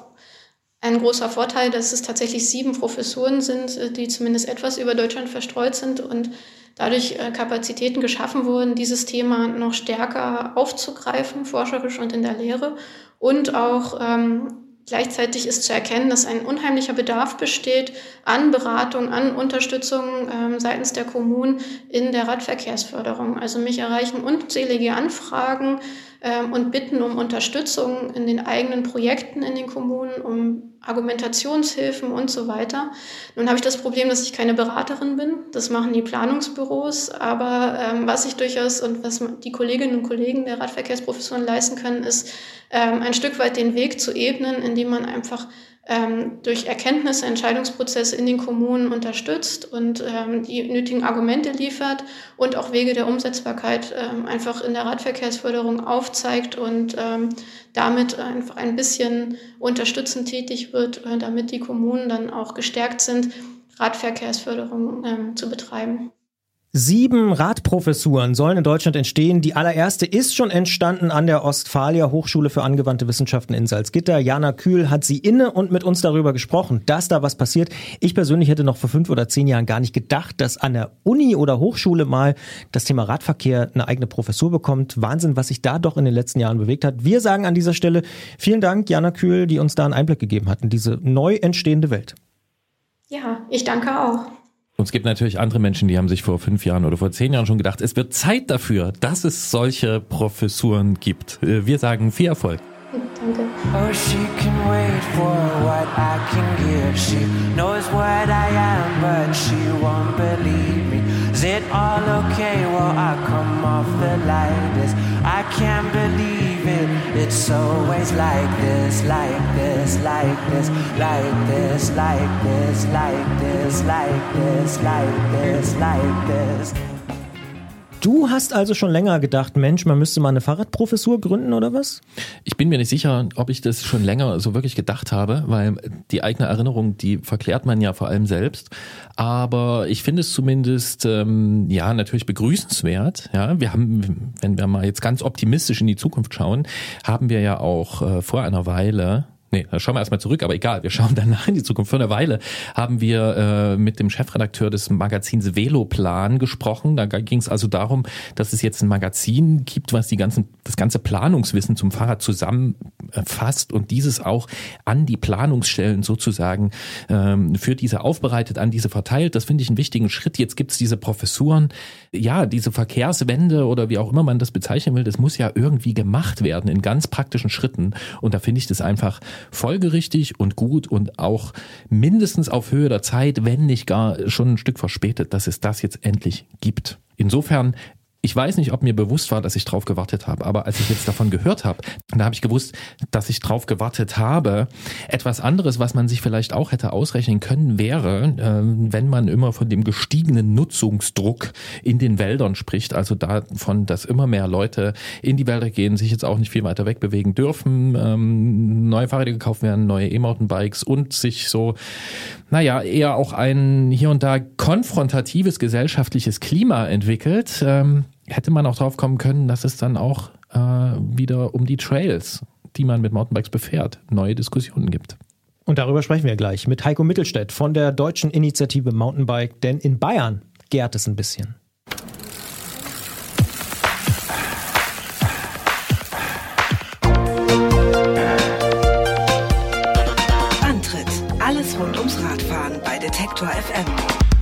ein großer Vorteil, dass es tatsächlich sieben Professuren sind, die zumindest etwas über Deutschland verstreut sind und dadurch Kapazitäten geschaffen wurden, dieses Thema noch stärker aufzugreifen, forscherisch und in der Lehre. Und auch ähm, gleichzeitig ist zu erkennen, dass ein unheimlicher Bedarf besteht an Beratung, an Unterstützung ähm, seitens der Kommunen in der Radverkehrsförderung. Also mich erreichen unzählige Anfragen ähm, und Bitten um Unterstützung in den eigenen Projekten in den Kommunen, um Argumentationshilfen und so weiter. Nun habe ich das Problem, dass ich keine Beraterin bin. Das machen die Planungsbüros. Aber ähm, was ich durchaus und was die Kolleginnen und Kollegen der Radverkehrsprofessoren leisten können, ist ähm, ein Stück weit den Weg zu ebnen, indem man einfach ähm, durch Erkenntnisse, Entscheidungsprozesse in den Kommunen unterstützt und ähm, die nötigen Argumente liefert und auch Wege der Umsetzbarkeit ähm, einfach in der Radverkehrsförderung aufzeigt und ähm, damit einfach ein bisschen unterstützend tätig wird, äh, damit die Kommunen dann auch gestärkt sind, Radverkehrsförderung ähm, zu betreiben. Sieben Radprofessuren sollen in Deutschland entstehen. Die allererste ist schon entstanden an der Ostfalia Hochschule für angewandte Wissenschaften in Salzgitter. Jana Kühl hat sie inne und mit uns darüber gesprochen, dass da was passiert. Ich persönlich hätte noch vor fünf oder zehn Jahren gar nicht gedacht, dass an der Uni oder Hochschule mal das Thema Radverkehr eine eigene Professur bekommt. Wahnsinn, was sich da doch in den letzten Jahren bewegt hat. Wir sagen an dieser Stelle vielen Dank, Jana Kühl, die uns da einen Einblick gegeben hat in diese neu entstehende Welt. Ja, ich danke auch. Und es gibt natürlich andere Menschen, die haben sich vor fünf Jahren oder vor zehn Jahren schon gedacht, es wird Zeit dafür, dass es solche Professuren gibt. Wir sagen viel Erfolg. Danke. Oh, she can wait for what I can give. She knows what I am, but she won't believe me. Is it all okay? Well, I come off the lightest. I can't believe believe it. It's always like this, like this, like this, like this, like this, like this, like this, like this, like this. Du hast also schon länger gedacht, Mensch, man müsste mal eine Fahrradprofessur gründen oder was? Ich bin mir nicht sicher, ob ich das schon länger so wirklich gedacht habe, weil die eigene Erinnerung, die verklärt man ja vor allem selbst. Aber ich finde es zumindest, ähm, ja, natürlich begrüßenswert. Ja, wir haben, wenn wir mal jetzt ganz optimistisch in die Zukunft schauen, haben wir ja auch äh, vor einer Weile Nee, da schauen wir erstmal zurück, aber egal, wir schauen danach in die Zukunft. Vor einer Weile haben wir äh, mit dem Chefredakteur des Magazins Veloplan gesprochen. Da ging es also darum, dass es jetzt ein Magazin gibt, was die ganzen, das ganze Planungswissen zum Fahrrad zusammenfasst und dieses auch an die Planungsstellen sozusagen ähm, für diese aufbereitet, an diese verteilt. Das finde ich einen wichtigen Schritt. Jetzt gibt es diese Professuren. Ja, diese Verkehrswende oder wie auch immer man das bezeichnen will, das muss ja irgendwie gemacht werden in ganz praktischen Schritten. Und da finde ich das einfach folgerichtig und gut und auch mindestens auf Höhe der Zeit, wenn nicht gar schon ein Stück verspätet, dass es das jetzt endlich gibt. Insofern, ich weiß nicht, ob mir bewusst war, dass ich drauf gewartet habe, aber als ich jetzt davon gehört habe, da habe ich gewusst, dass ich drauf gewartet habe. Etwas anderes, was man sich vielleicht auch hätte ausrechnen können, wäre, wenn man immer von dem gestiegenen Nutzungsdruck in den Wäldern spricht, also davon, dass immer mehr Leute in die Wälder gehen, sich jetzt auch nicht viel weiter wegbewegen dürfen, neue Fahrräder gekauft werden, neue E-Mountainbikes und sich so, naja, eher auch ein hier und da konfrontatives gesellschaftliches Klima entwickelt, hätte man auch drauf kommen können, dass es dann auch äh, wieder um die Trails, die man mit Mountainbikes befährt, neue Diskussionen gibt. Und darüber sprechen wir gleich mit Heiko Mittelstädt von der deutschen Initiative Mountainbike, denn in Bayern gärt es ein bisschen. Antritt: Alles rund ums Radfahren bei Detektor F M.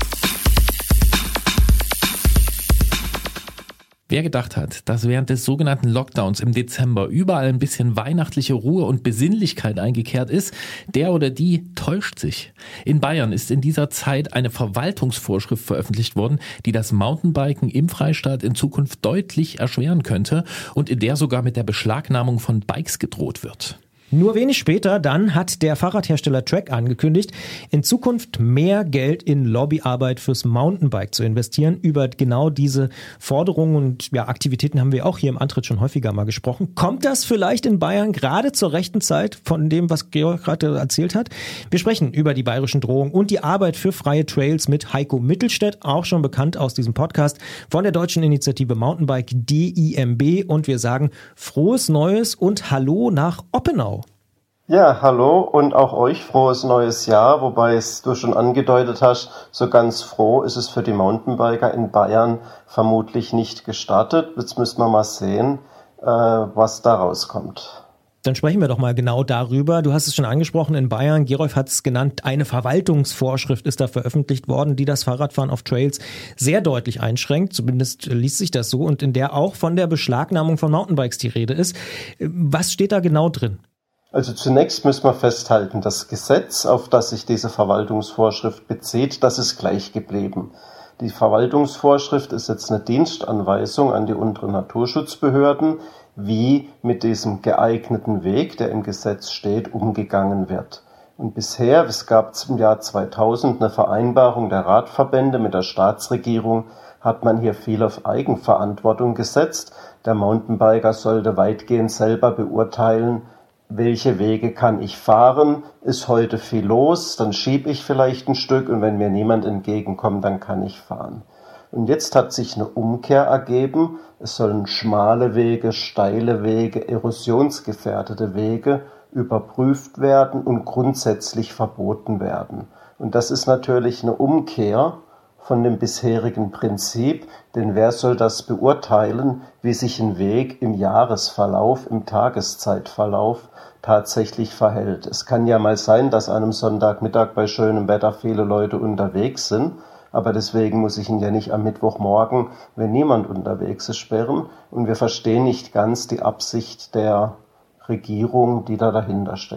Wer gedacht hat, dass während des sogenannten Lockdowns im Dezember überall ein bisschen weihnachtliche Ruhe und Besinnlichkeit eingekehrt ist, der oder die täuscht sich. In Bayern ist in dieser Zeit eine Verwaltungsvorschrift veröffentlicht worden, die das Mountainbiken im Freistaat in Zukunft deutlich erschweren könnte und in der sogar mit der Beschlagnahmung von Bikes gedroht wird. Nur wenig später dann hat der Fahrradhersteller Trek angekündigt, in Zukunft mehr Geld in Lobbyarbeit fürs Mountainbike zu investieren. Über genau diese Forderungen und ja, Aktivitäten haben wir auch hier im Antritt schon häufiger mal gesprochen. Kommt das vielleicht in Bayern gerade zur rechten Zeit von dem, was Georg gerade erzählt hat? Wir sprechen über die bayerischen Drohungen und die Arbeit für freie Trails mit Heiko Mittelstädt, auch schon bekannt aus diesem Podcast, von der deutschen Initiative Mountainbike D I M B. Und wir sagen frohes Neues und Hallo nach Oppenau. Ja, hallo und auch euch frohes neues Jahr, wobei es du schon angedeutet hast, so ganz froh ist es für die Mountainbiker in Bayern vermutlich nicht gestartet. Jetzt müssen wir mal sehen, äh, was da rauskommt. Dann sprechen wir doch mal genau darüber. Du hast es schon angesprochen, in Bayern, Gerolf hat es genannt, eine Verwaltungsvorschrift ist da veröffentlicht worden, die das Fahrradfahren auf Trails sehr deutlich einschränkt. Zumindest liest sich das so und in der auch von der Beschlagnahmung von Mountainbikes die Rede ist. Was steht da genau drin? Also zunächst müssen wir festhalten, das Gesetz, auf das sich diese Verwaltungsvorschrift bezieht, das ist gleich geblieben. Die Verwaltungsvorschrift ist jetzt eine Dienstanweisung an die unteren Naturschutzbehörden, wie mit diesem geeigneten Weg, der im Gesetz steht, umgegangen wird. Und bisher, es gab im Jahr zweitausend eine Vereinbarung der Radverbände mit der Staatsregierung, hat man hier viel auf Eigenverantwortung gesetzt. Der Mountainbiker sollte weitgehend selber beurteilen, welche Wege kann ich fahren, ist heute viel los, dann schiebe ich vielleicht ein Stück und wenn mir niemand entgegenkommt, dann kann ich fahren. Und jetzt hat sich eine Umkehr ergeben, es sollen schmale Wege, steile Wege, erosionsgefährdete Wege überprüft werden und grundsätzlich verboten werden. Und das ist natürlich eine Umkehr von dem bisherigen Prinzip, denn wer soll das beurteilen, wie sich ein Weg im Jahresverlauf, im Tageszeitverlauf tatsächlich verhält. Es kann ja mal sein, dass an einem Sonntagmittag bei schönem Wetter viele Leute unterwegs sind, aber deswegen muss ich ihn ja nicht am Mittwochmorgen, wenn niemand unterwegs ist, sperren. Und wir verstehen nicht ganz die Absicht der Regierung, die da dahinter steckt.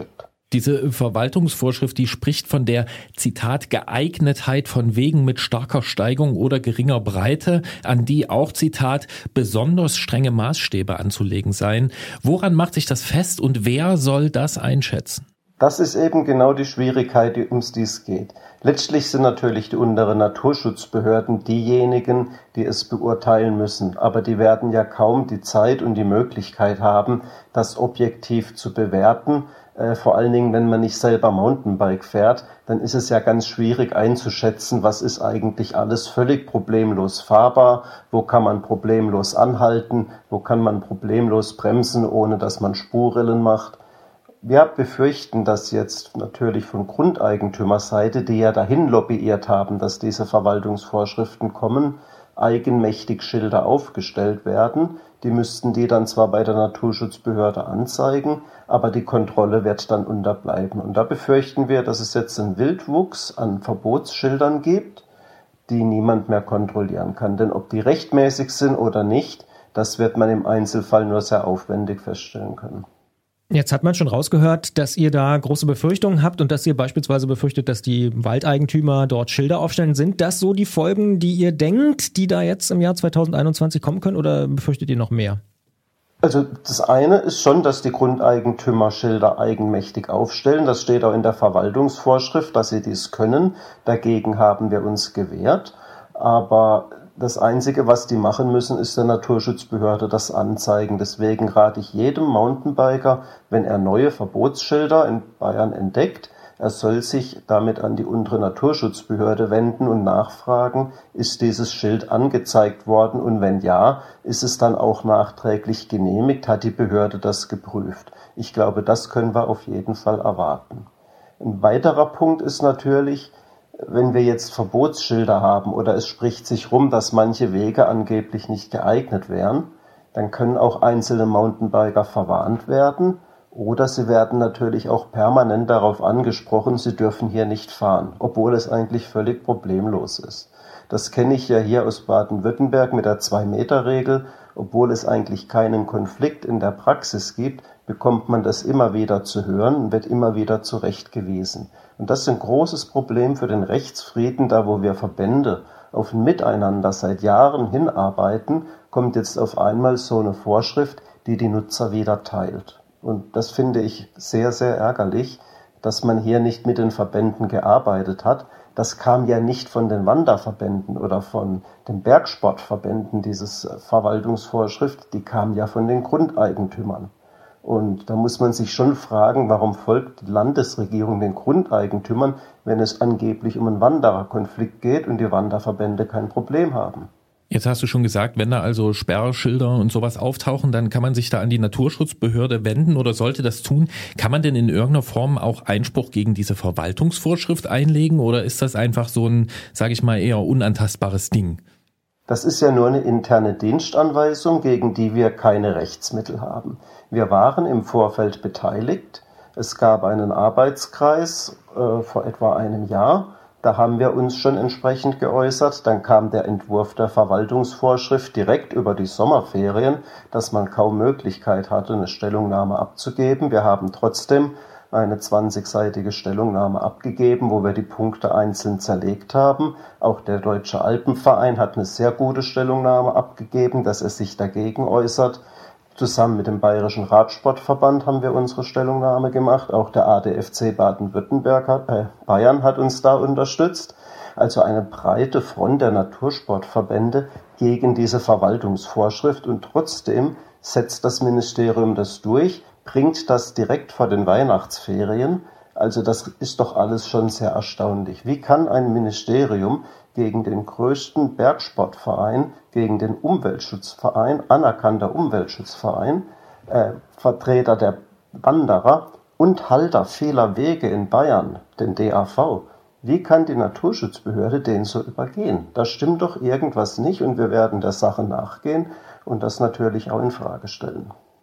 Diese Verwaltungsvorschrift, die spricht von der, Zitat, Geeignetheit von Wegen mit starker Steigung oder geringer Breite, an die auch, Zitat, besonders strenge Maßstäbe anzulegen seien. Woran macht sich das fest und wer soll das einschätzen? Das ist eben genau die Schwierigkeit, die ums dies geht. Letztlich sind natürlich die unteren Naturschutzbehörden diejenigen, die es beurteilen müssen. Aber die werden ja kaum die Zeit und die Möglichkeit haben, das objektiv zu bewerten. Äh, vor allen Dingen, wenn man nicht selber Mountainbike fährt, dann ist es ja ganz schwierig einzuschätzen, was ist eigentlich alles völlig problemlos fahrbar, wo kann man problemlos anhalten, wo kann man problemlos bremsen, ohne dass man Spurrillen macht. Wir befürchten, dass jetzt natürlich von Grundeigentümerseite, die ja dahin lobbyiert haben, dass diese Verwaltungsvorschriften kommen, eigenmächtig Schilder aufgestellt werden. Die müssten die dann zwar bei der Naturschutzbehörde anzeigen, aber die Kontrolle wird dann unterbleiben. Und da befürchten wir, dass es jetzt einen Wildwuchs an Verbotsschildern gibt, die niemand mehr kontrollieren kann. Denn ob die rechtmäßig sind oder nicht, das wird man im Einzelfall nur sehr aufwendig feststellen können. Jetzt hat man schon rausgehört, dass ihr da große Befürchtungen habt und dass ihr beispielsweise befürchtet, dass die Waldeigentümer dort Schilder aufstellen. Sind das so die Folgen, die ihr denkt, die da jetzt im Jahr zweitausendeinundzwanzig kommen können, oder befürchtet ihr noch mehr? Also das eine ist schon, dass die Grundeigentümer Schilder eigenmächtig aufstellen. Das steht auch in der Verwaltungsvorschrift, dass sie dies können. Dagegen haben wir uns gewehrt. Aber das Einzige, was die machen müssen, ist der Naturschutzbehörde das anzeigen. Deswegen rate ich jedem Mountainbiker, wenn er neue Verbotsschilder in Bayern entdeckt, er soll sich damit an die untere Naturschutzbehörde wenden und nachfragen, ist dieses Schild angezeigt worden und wenn ja, ist es dann auch nachträglich genehmigt, hat die Behörde das geprüft. Ich glaube, das können wir auf jeden Fall erwarten. Ein weiterer Punkt ist natürlich, wenn wir jetzt Verbotsschilder haben oder es spricht sich rum, dass manche Wege angeblich nicht geeignet wären, dann können auch einzelne Mountainbiker verwarnt werden oder sie werden natürlich auch permanent darauf angesprochen, sie dürfen hier nicht fahren, obwohl es eigentlich völlig problemlos ist. Das kenne ich ja hier aus Baden-Württemberg mit der zwei-Meter-Regel. Obwohl es eigentlich keinen Konflikt in der Praxis gibt, bekommt man das immer wieder zu hören und wird immer wieder zurechtgewiesen. Und das ist ein großes Problem für den Rechtsfrieden, da wo wir Verbände auf ein Miteinander seit Jahren hinarbeiten, kommt jetzt auf einmal so eine Vorschrift, die die Nutzer wieder teilt. Und das finde ich sehr, sehr ärgerlich, dass man hier nicht mit den Verbänden gearbeitet hat. Das kam ja nicht von den Wanderverbänden oder von den Bergsportverbänden, dieses Verwaltungsvorschrift, die kam ja von den Grundeigentümern. Und da muss man sich schon fragen, warum folgt die Landesregierung den Grundeigentümern, wenn es angeblich um einen Wandererkonflikt geht und die Wanderverbände kein Problem haben. Jetzt hast du schon gesagt, wenn da also Sperrschilder und sowas auftauchen, dann kann man sich da an die Naturschutzbehörde wenden oder sollte das tun. Kann man denn in irgendeiner Form auch Einspruch gegen diese Verwaltungsvorschrift einlegen oder ist das einfach so ein, sage ich mal, eher unantastbares Ding? Das ist ja nur eine interne Dienstanweisung, gegen die wir keine Rechtsmittel haben. Wir waren im Vorfeld beteiligt. Es gab einen Arbeitskreis äh, vor etwa einem Jahr. Da haben wir uns schon entsprechend geäußert. Dann kam der Entwurf der Verwaltungsvorschrift direkt über die Sommerferien, dass man kaum Möglichkeit hatte, eine Stellungnahme abzugeben. Wir haben trotzdem eine zwanzigseitige Stellungnahme abgegeben, wo wir die Punkte einzeln zerlegt haben. Auch der Deutsche Alpenverein hat eine sehr gute Stellungnahme abgegeben, dass er sich dagegen äußert. Zusammen mit dem Bayerischen Radsportverband haben wir unsere Stellungnahme gemacht. Auch der A D F C Baden-Württemberg hat, äh, Bayern hat uns da unterstützt. Also eine breite Front der Natursportverbände gegen diese Verwaltungsvorschrift. Und trotzdem setzt das Ministerium das durch, bringt das direkt vor den Weihnachtsferien. Also das ist doch alles schon sehr erstaunlich. Wie kann ein Ministerium gegen den größten Bergsportverein, gegen den Umweltschutzverein, anerkannter Umweltschutzverein, äh, Vertreter der Wanderer und Halter vieler Wege in Bayern, den D A V, wie kann die Naturschutzbehörde den so übergehen? Da stimmt doch irgendwas nicht und wir werden der Sache nachgehen und das natürlich auch in Frage stellen.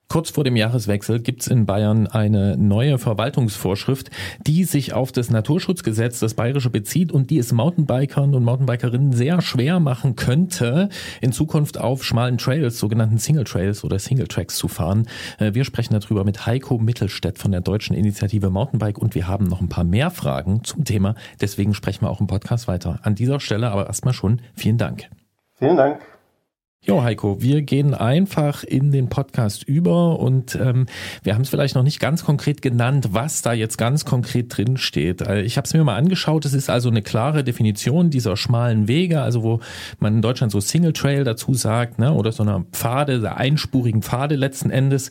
Kurz vor dem Jahreswechsel gibt's in Bayern eine neue Verwaltungsvorschrift, die sich auf das Naturschutzgesetz, das bayerische, bezieht und die es Mountainbikern und Mountainbikerinnen sehr schwer machen könnte, in Zukunft auf schmalen Trails, sogenannten Single Trails oder Single Tracks zu fahren. Wir sprechen darüber mit Heiko Mittelstädt von der Deutschen Initiative Mountainbike und wir haben noch ein paar mehr Fragen zum Thema. Deswegen sprechen wir auch im Podcast weiter. An dieser Stelle aber erstmal schon vielen Dank. Vielen Dank. Jo, Heiko, wir gehen einfach in den Podcast über und ähm, wir haben es vielleicht noch nicht ganz konkret genannt, was da jetzt ganz konkret drin steht. Ich habe es mir mal angeschaut, es ist also eine klare Definition dieser schmalen Wege, also wo man in Deutschland so Single Trail dazu sagt, ne, oder so einer Pfade, der einspurigen Pfade letzten Endes.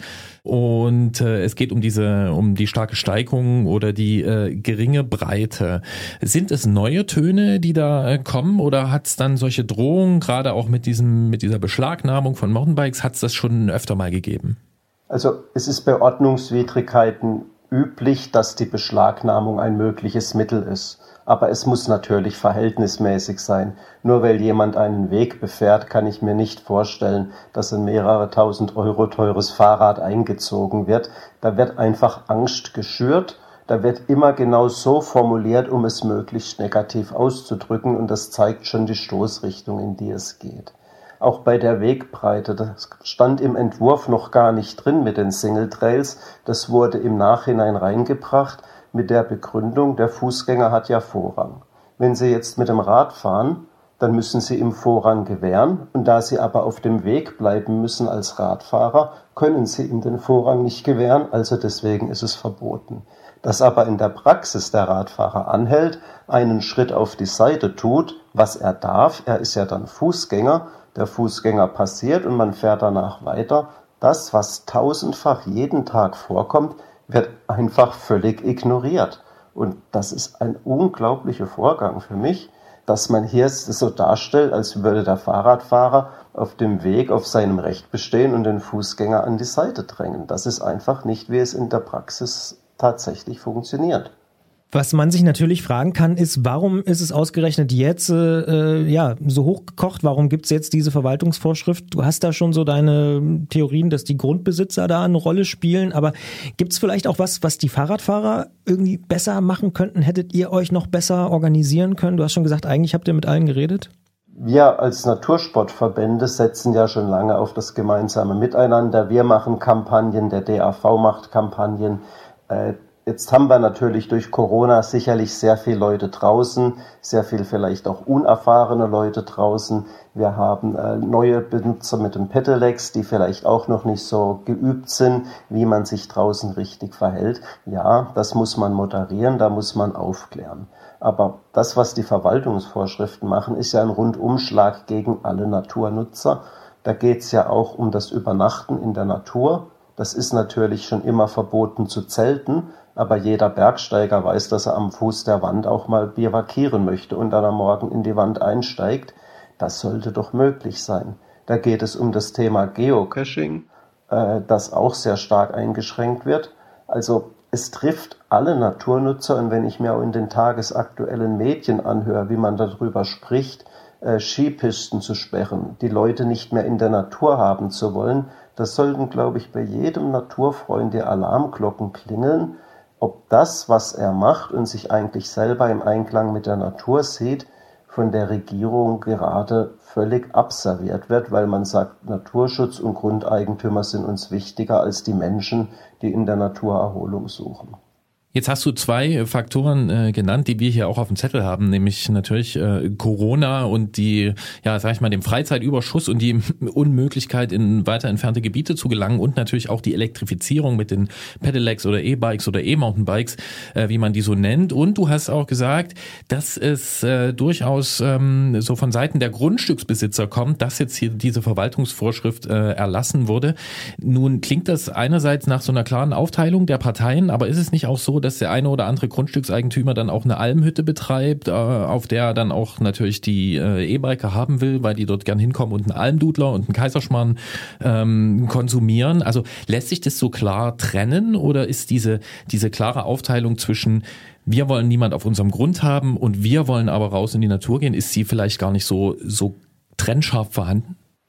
Und äh, es geht um diese, um die starke Steigung oder die äh, geringe Breite. Sind es neue Töne, die da äh, kommen, oder hat es dann solche Drohungen, gerade auch mit diesem, mit dieser Beschlagnahmung von Mountainbikes, hat es das schon öfter mal gegeben? Also es ist bei Ordnungswidrigkeiten üblich, dass die Beschlagnahmung ein mögliches Mittel ist. Aber es muss natürlich verhältnismäßig sein. Nur weil jemand einen Weg befährt, kann ich mir nicht vorstellen, dass ein mehrere tausend Euro teures Fahrrad eingezogen wird. Da wird einfach Angst geschürt. Da wird immer genau so formuliert, um es möglichst negativ auszudrücken. Und das zeigt schon die Stoßrichtung, in die es geht. Auch bei der Wegbreite, das stand im Entwurf noch gar nicht drin mit den Single Trails. Das wurde im Nachhinein reingebracht mit der Begründung, der Fußgänger hat ja Vorrang. Wenn Sie jetzt mit dem Rad fahren, dann müssen Sie ihm Vorrang gewähren. Und da Sie aber auf dem Weg bleiben müssen als Radfahrer, können Sie ihm den Vorrang nicht gewähren, also deswegen ist es verboten. Dass aber in der Praxis der Radfahrer anhält, einen Schritt auf die Seite tut, was er darf, er ist ja dann Fußgänger, der Fußgänger passiert und man fährt danach weiter. Das, was tausendfach jeden Tag vorkommt, wird einfach völlig ignoriert. Und das ist ein unglaublicher Vorgang für mich, dass man hier es so darstellt, als würde der Fahrradfahrer auf dem Weg auf seinem Recht bestehen und den Fußgänger an die Seite drängen. Das ist einfach nicht, wie es in der Praxis tatsächlich funktioniert. Was man sich natürlich fragen kann, ist, warum ist es ausgerechnet jetzt äh, ja so hochgekocht? Warum gibt es jetzt diese Verwaltungsvorschrift? Du hast da schon so deine Theorien, dass die Grundbesitzer da eine Rolle spielen. Aber gibt es vielleicht auch was, was die Fahrradfahrer irgendwie besser machen könnten? Hättet ihr euch noch besser organisieren können? Du hast schon gesagt, eigentlich habt ihr mit allen geredet. Wir als Natursportverbände setzen ja schon lange auf das gemeinsame Miteinander. Wir machen Kampagnen, der D A V macht Kampagnen. Äh, Jetzt haben wir natürlich durch Corona sicherlich sehr viele Leute draußen, sehr viel vielleicht auch unerfahrene Leute draußen. Wir haben äh, neue Benutzer mit den Pedelecs, die vielleicht auch noch nicht so geübt sind, wie man sich draußen richtig verhält. Ja, das muss man moderieren, da muss man aufklären. Aber das, was die Verwaltungsvorschriften machen, ist ja ein Rundumschlag gegen alle Naturnutzer. Da geht es ja auch um das Übernachten in der Natur. Das ist natürlich schon immer verboten zu zelten. Aber jeder Bergsteiger weiß, dass er am Fuß der Wand auch mal biwakieren möchte und dann am Morgen in die Wand einsteigt. Das sollte doch möglich sein. Da geht es um das Thema Geocaching, äh, das auch sehr stark eingeschränkt wird. Also es trifft alle Naturnutzer, und wenn ich mir auch in den tagesaktuellen Medien anhöre, wie man darüber spricht, äh, Skipisten zu sperren, die Leute nicht mehr in der Natur haben zu wollen, das sollten, glaube ich, bei jedem Naturfreund die Alarmglocken klingeln, ob das, was er macht und sich eigentlich selber im Einklang mit der Natur sieht, von der Regierung gerade völlig abserviert wird, weil man sagt, Naturschutz und Grundeigentümer sind uns wichtiger als die Menschen, die in der Natur Erholung suchen. Jetzt hast du zwei Faktoren äh, genannt, die wir hier auch auf dem Zettel haben, nämlich natürlich äh, Corona und die, ja, sag ich mal, den Freizeitüberschuss und die Unmöglichkeit, in weiter entfernte Gebiete zu gelangen, und natürlich auch die Elektrifizierung mit den Pedelecs oder E-Bikes oder E-Mountainbikes, äh, wie man die so nennt. Und du hast auch gesagt, dass es äh, durchaus ähm, so von Seiten der Grundstücksbesitzer kommt, dass jetzt hier diese Verwaltungsvorschrift äh, erlassen wurde. Nun klingt das einerseits nach so einer klaren Aufteilung der Parteien, aber ist es nicht auch so, dass der eine oder andere Grundstückseigentümer dann auch eine Almhütte betreibt, auf der er dann auch natürlich die E-Biker haben will, weil die dort gern hinkommen und einen Almdudler und einen Kaiserschmarrn ähm, konsumieren? Also lässt sich das so klar trennen, oder ist diese, diese klare Aufteilung zwischen wir wollen niemand auf unserem Grund haben und wir wollen aber raus in die Natur gehen, ist sie vielleicht gar nicht so, so trennscharf vorhanden?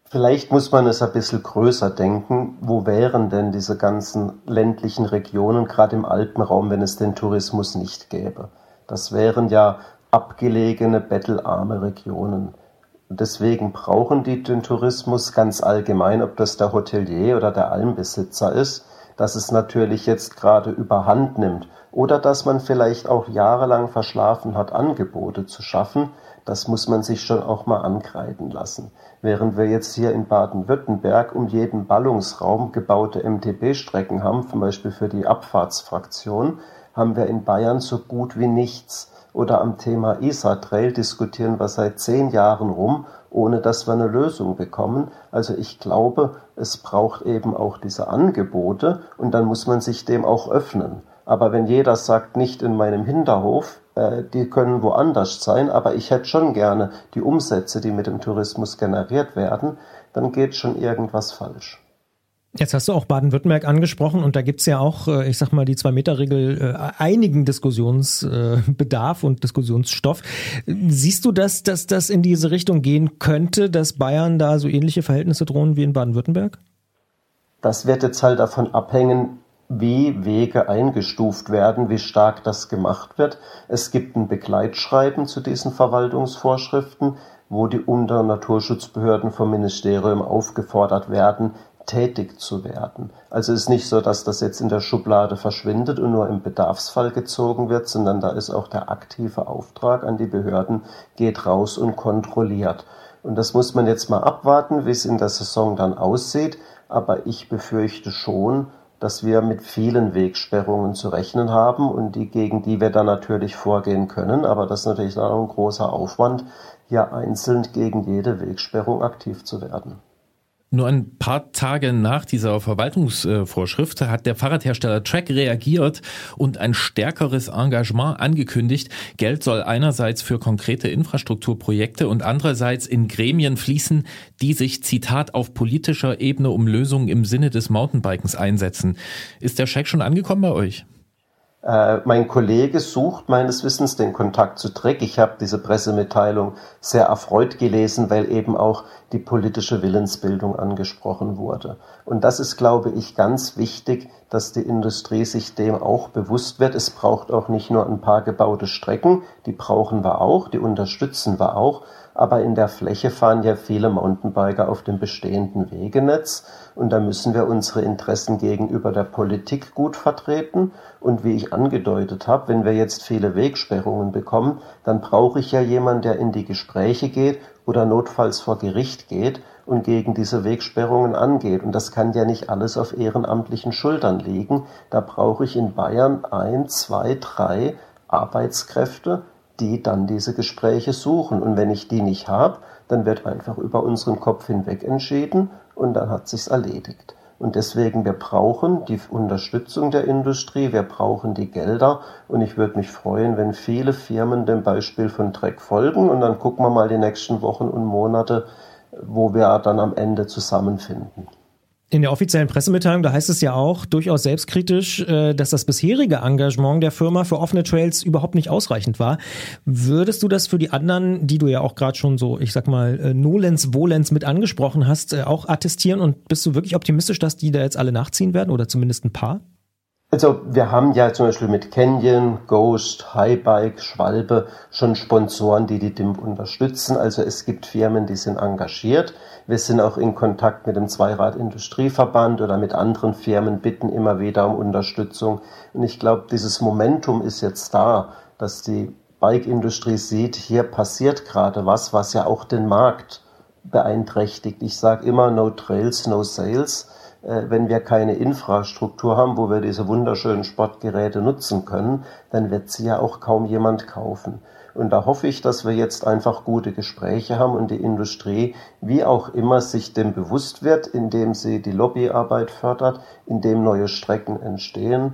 Vielleicht muss man es ein bisschen größer denken. Wo wären denn diese ganzen ländlichen Regionen, gerade im Alpenraum, wenn es den Tourismus nicht gäbe? Das wären ja abgelegene, bettelarme Regionen. Deswegen brauchen die den Tourismus ganz allgemein, ob das der Hotelier oder der Almbesitzer ist, dass es natürlich jetzt gerade überhand nimmt. Oder dass man vielleicht auch jahrelang verschlafen hat, Angebote zu schaffen. Das muss man sich schon auch mal ankreiden lassen. Während wir jetzt hier in Baden-Württemberg um jeden Ballungsraum gebaute M T B-Strecken haben, zum Beispiel für die Abfahrtsfraktion, haben wir in Bayern so gut wie nichts. Oder am Thema Isar-Trail diskutieren wir seit zehn Jahren rum, ohne dass wir eine Lösung bekommen. Also ich glaube, es braucht eben auch diese Angebote und dann muss man sich dem auch öffnen. Aber wenn jeder sagt, nicht in meinem Hinterhof, äh, die können woanders sein, aber ich hätte schon gerne die Umsätze, die mit dem Tourismus generiert werden, dann geht schon irgendwas falsch. Jetzt hast du auch Baden-Württemberg angesprochen und da gibt's ja auch, ich sag mal, die Zwei-Meter-Regel, äh, einigen Diskussionsbedarf und Diskussionsstoff. Siehst du, dass, dass das in diese Richtung gehen könnte, dass Bayern da so ähnliche Verhältnisse drohen wie in Baden-Württemberg? Das wird jetzt halt davon abhängen, wie Wege eingestuft werden, wie stark das gemacht wird. Es gibt ein Begleitschreiben zu diesen Verwaltungsvorschriften, wo die Unter-Naturschutzbehörden vom Ministerium aufgefordert werden, tätig zu werden. Also es ist nicht so, dass das jetzt in der Schublade verschwindet und nur im Bedarfsfall gezogen wird, sondern da ist auch der aktive Auftrag an die Behörden, geht raus und kontrolliert. Und das muss man jetzt mal abwarten, wie es in der Saison dann aussieht. Aber ich befürchte schon, dass wir mit vielen Wegsperrungen zu rechnen haben und die, gegen die wir dann natürlich vorgehen können. Aber das ist natürlich dann auch ein großer Aufwand, hier einzeln gegen jede Wegsperrung aktiv zu werden. Nur ein paar Tage nach dieser Verwaltungsvorschrift hat der Fahrradhersteller Trek reagiert und ein stärkeres Engagement angekündigt. Geld soll einerseits für konkrete Infrastrukturprojekte und andererseits in Gremien fließen, die sich, Zitat, auf politischer Ebene um Lösungen im Sinne des Mountainbikens einsetzen. Ist der Scheck schon angekommen bei euch? Äh, mein Kollege sucht meines Wissens den Kontakt zu Trek. Ich habe diese Pressemitteilung sehr erfreut gelesen, weil eben auch die politische Willensbildung angesprochen wurde. Und das ist, glaube ich, ganz wichtig, dass die Industrie sich dem auch bewusst wird. Es braucht auch nicht nur ein paar gebaute Strecken, die brauchen wir auch, die unterstützen wir auch. Aber in der Fläche fahren ja viele Mountainbiker auf dem bestehenden Wegenetz. Und da müssen wir unsere Interessen gegenüber der Politik gut vertreten. Und wie ich angedeutet habe, wenn wir jetzt viele Wegsperrungen bekommen, dann brauche ich ja jemanden, der in die Gespräche geht oder notfalls vor Gericht geht und gegen diese Wegsperrungen angeht. Und das kann ja nicht alles auf ehrenamtlichen Schultern liegen. Da brauche ich in Bayern ein, zwei, drei Arbeitskräfte, die dann diese Gespräche suchen. Und wenn ich die nicht habe, dann wird einfach über unseren Kopf hinweg entschieden und dann hat sich's erledigt. Und deswegen, wir brauchen die Unterstützung der Industrie, wir brauchen die Gelder und ich würde mich freuen, wenn viele Firmen dem Beispiel von Trek folgen und dann gucken wir mal die nächsten Wochen und Monate, wo wir dann am Ende zusammenfinden. In der offiziellen Pressemitteilung, da heißt es ja auch durchaus selbstkritisch, dass das bisherige Engagement der Firma für offene Trails überhaupt nicht ausreichend war. Würdest du das für die anderen, die du ja auch gerade schon so, ich sag mal, nolens volens mit angesprochen hast, auch attestieren und bist du wirklich optimistisch, dass die da jetzt alle nachziehen werden oder zumindest ein paar? Also wir haben ja zum Beispiel mit Canyon, Ghost, Highbike, Schwalbe schon Sponsoren, die die D I M P unterstützen. Also es gibt Firmen, die sind engagiert. Wir sind auch in Kontakt mit dem Zweirad-Industrieverband oder mit anderen Firmen, bitten immer wieder um Unterstützung. Und ich glaube, dieses Momentum ist jetzt da, dass die Bike-Industrie sieht, hier passiert gerade was, was ja auch den Markt beeinträchtigt. Ich sage immer, no trails, no sales. Wenn wir keine Infrastruktur haben, wo wir diese wunderschönen Sportgeräte nutzen können, dann wird sie ja auch kaum jemand kaufen. Und da hoffe ich, dass wir jetzt einfach gute Gespräche haben und die Industrie, wie auch immer, sich dem bewusst wird, indem sie die Lobbyarbeit fördert, indem neue Strecken entstehen.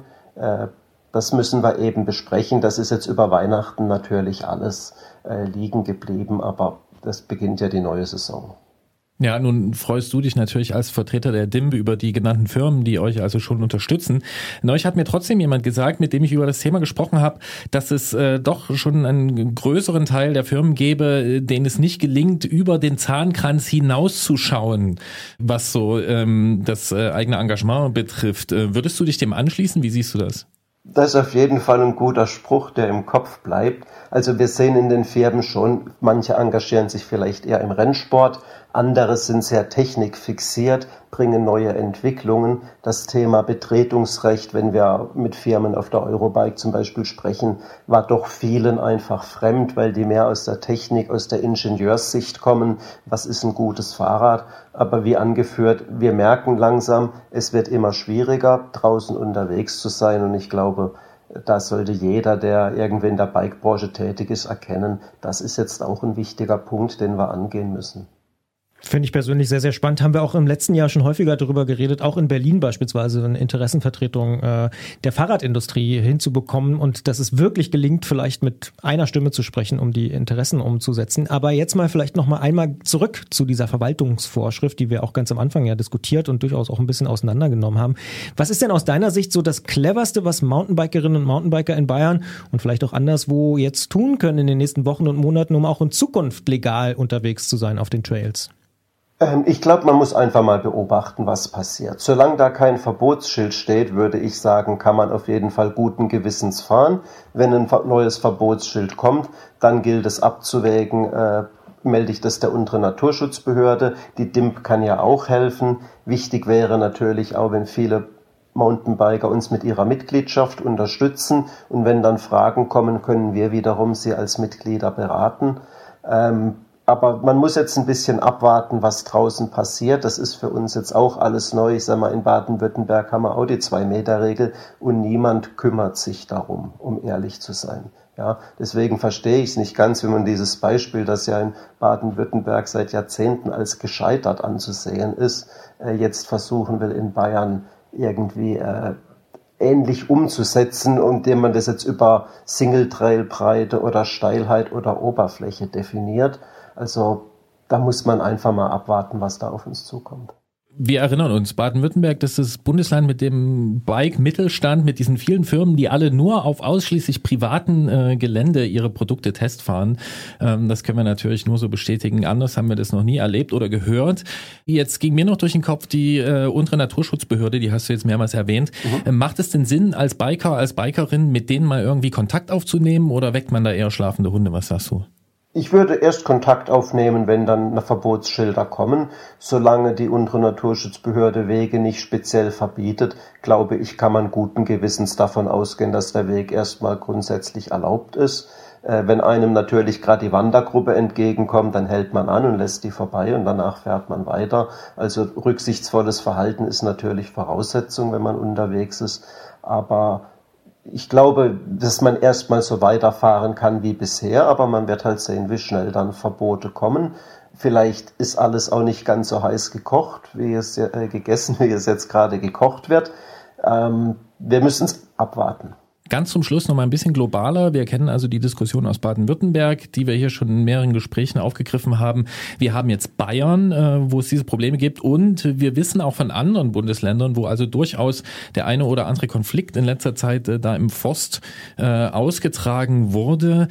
Das müssen wir eben besprechen. Das ist jetzt über Weihnachten natürlich alles liegen geblieben, aber das beginnt ja die neue Saison. Ja, nun freust du dich natürlich als Vertreter der D I M B über die genannten Firmen, die euch also schon unterstützen. Neulich hat mir trotzdem jemand gesagt, mit dem ich über das Thema gesprochen habe, dass es äh, doch schon einen größeren Teil der Firmen gäbe, denen es nicht gelingt, über den Zahnkranz hinauszuschauen, was so ähm, das äh, eigene Engagement betrifft. Äh, würdest du dich dem anschließen? Wie siehst du das? Das ist auf jeden Fall ein guter Spruch, der im Kopf bleibt. Also wir sehen in den Firmen schon, manche engagieren sich vielleicht eher im Rennsport, andere sind sehr technikfixiert, bringen neue Entwicklungen. Das Thema Betretungsrecht, wenn wir mit Firmen auf der Eurobike zum Beispiel sprechen, war doch vielen einfach fremd, weil die mehr aus der Technik, aus der Ingenieurssicht kommen. Was ist ein gutes Fahrrad? Aber wie angeführt, wir merken langsam, es wird immer schwieriger, draußen unterwegs zu sein. Und ich glaube, da sollte jeder, der irgendwie in der Bikebranche tätig ist, erkennen, das ist jetzt auch ein wichtiger Punkt, den wir angehen müssen. Finde ich persönlich sehr, sehr spannend. Haben wir auch im letzten Jahr schon häufiger darüber geredet, auch in Berlin beispielsweise eine Interessenvertretung äh, der Fahrradindustrie hinzubekommen und dass es wirklich gelingt, vielleicht mit einer Stimme zu sprechen, um die Interessen umzusetzen. Aber jetzt mal vielleicht noch mal einmal zurück zu dieser Verwaltungsvorschrift, die wir auch ganz am Anfang ja diskutiert und durchaus auch ein bisschen auseinandergenommen haben. Was ist denn aus deiner Sicht so das Cleverste, was Mountainbikerinnen und Mountainbiker in Bayern und vielleicht auch anderswo jetzt tun können in den nächsten Wochen und Monaten, um auch in Zukunft legal unterwegs zu sein auf den Trails? Ich glaube, man muss einfach mal beobachten, was passiert. Solange da kein Verbotsschild steht, würde ich sagen, kann man auf jeden Fall guten Gewissens fahren. Wenn ein neues Verbotsschild kommt, dann gilt es abzuwägen, äh, melde ich das der unteren Naturschutzbehörde. Die D I M B kann ja auch helfen. Wichtig wäre natürlich auch, wenn viele Mountainbiker uns mit ihrer Mitgliedschaft unterstützen. Und wenn dann Fragen kommen, können wir wiederum sie als Mitglieder beraten. Ähm, Aber man muss jetzt ein bisschen abwarten, was draußen passiert. Das ist für uns jetzt auch alles neu. Ich sag mal, in Baden-Württemberg haben wir auch die Zwei-Meter-Regel und niemand kümmert sich darum, um ehrlich zu sein. Ja, deswegen verstehe ich es nicht ganz, wenn man dieses Beispiel, das ja in Baden-Württemberg seit Jahrzehnten als gescheitert anzusehen ist, äh, jetzt versuchen will, in Bayern irgendwie äh, ähnlich umzusetzen, indem man das jetzt über Single-Trail-Breite oder Steilheit oder Oberfläche definiert. Also da muss man einfach mal abwarten, was da auf uns zukommt. Wir erinnern uns, Baden-Württemberg, das ist das Bundesland mit dem Bike-Mittelstand, mit diesen vielen Firmen, die alle nur auf ausschließlich privaten äh, Gelände ihre Produkte testfahren. Ähm, das können wir natürlich nur so bestätigen. Anders haben wir das noch nie erlebt oder gehört. Jetzt ging mir noch durch den Kopf die äh, untere Naturschutzbehörde, die hast du jetzt mehrmals erwähnt. Mhm. Ähm, macht es denn Sinn, als Biker, als Bikerin mit denen mal irgendwie Kontakt aufzunehmen oder weckt man da eher schlafende Hunde? Was sagst du? Ich würde erst Kontakt aufnehmen, wenn dann Verbotsschilder kommen. Solange die untere Naturschutzbehörde Wege nicht speziell verbietet, glaube ich, kann man guten Gewissens davon ausgehen, dass der Weg erstmal grundsätzlich erlaubt ist. Äh, wenn einem natürlich gerade die Wandergruppe entgegenkommt, dann hält man an und lässt die vorbei und danach fährt man weiter. Also rücksichtsvolles Verhalten ist natürlich Voraussetzung, wenn man unterwegs ist. Aber ich glaube, dass man erstmal so weiterfahren kann wie bisher, aber man wird halt sehen, wie schnell dann Verbote kommen. Vielleicht ist alles auch nicht ganz so heiß gekocht, wie es äh, gegessen, wie es jetzt gerade gekocht wird. Ähm, wir müssen es abwarten. Ganz zum Schluss noch mal ein bisschen globaler. Wir kennen also die Diskussion aus Baden-Württemberg, die wir hier schon in mehreren Gesprächen aufgegriffen haben. Wir haben jetzt Bayern, wo es diese Probleme gibt, und wir wissen auch von anderen Bundesländern, wo also durchaus der eine oder andere Konflikt in letzter Zeit da im Forst ausgetragen wurde.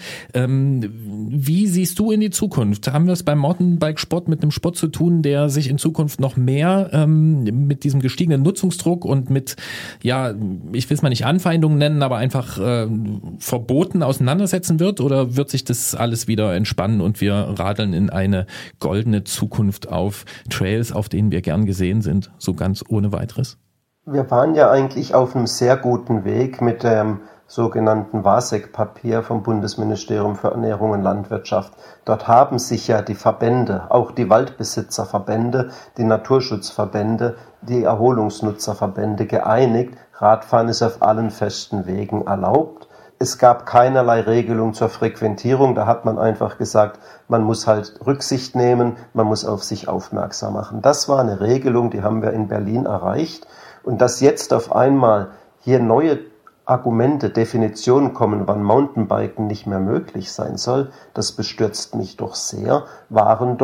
Wie siehst du in die Zukunft? Haben wir es beim Mountainbike-Sport mit einem Sport zu tun, der sich in Zukunft noch mehr mit diesem gestiegenen Nutzungsdruck und mit, ja, ich will es mal nicht Anfeindungen nennen, aber einfach äh, verboten auseinandersetzen wird, oder wird sich das alles wieder entspannen und wir radeln in eine goldene Zukunft auf Trails, auf denen wir gern gesehen sind, so ganz ohne weiteres? Wir waren ja eigentlich auf einem sehr guten Weg mit dem sogenannten WASEC-Papier vom Bundesministerium für Ernährung und Landwirtschaft. Dort haben sich ja die Verbände, auch die Waldbesitzerverbände, die Naturschutzverbände, die Erholungsnutzerverbände geeinigt. Radfahren ist auf allen festen Wegen erlaubt. Es gab keinerlei Regelung zur Frequentierung. Da hat man einfach gesagt, man muss halt Rücksicht nehmen, man muss auf sich aufmerksam machen. Das war eine Regelung, die haben wir in Berlin erreicht. Und dass jetzt auf einmal hier neue Argumente, Definitionen kommen, wann Mountainbiken nicht mehr möglich sein soll, das bestürzt mich doch sehr. Waren doch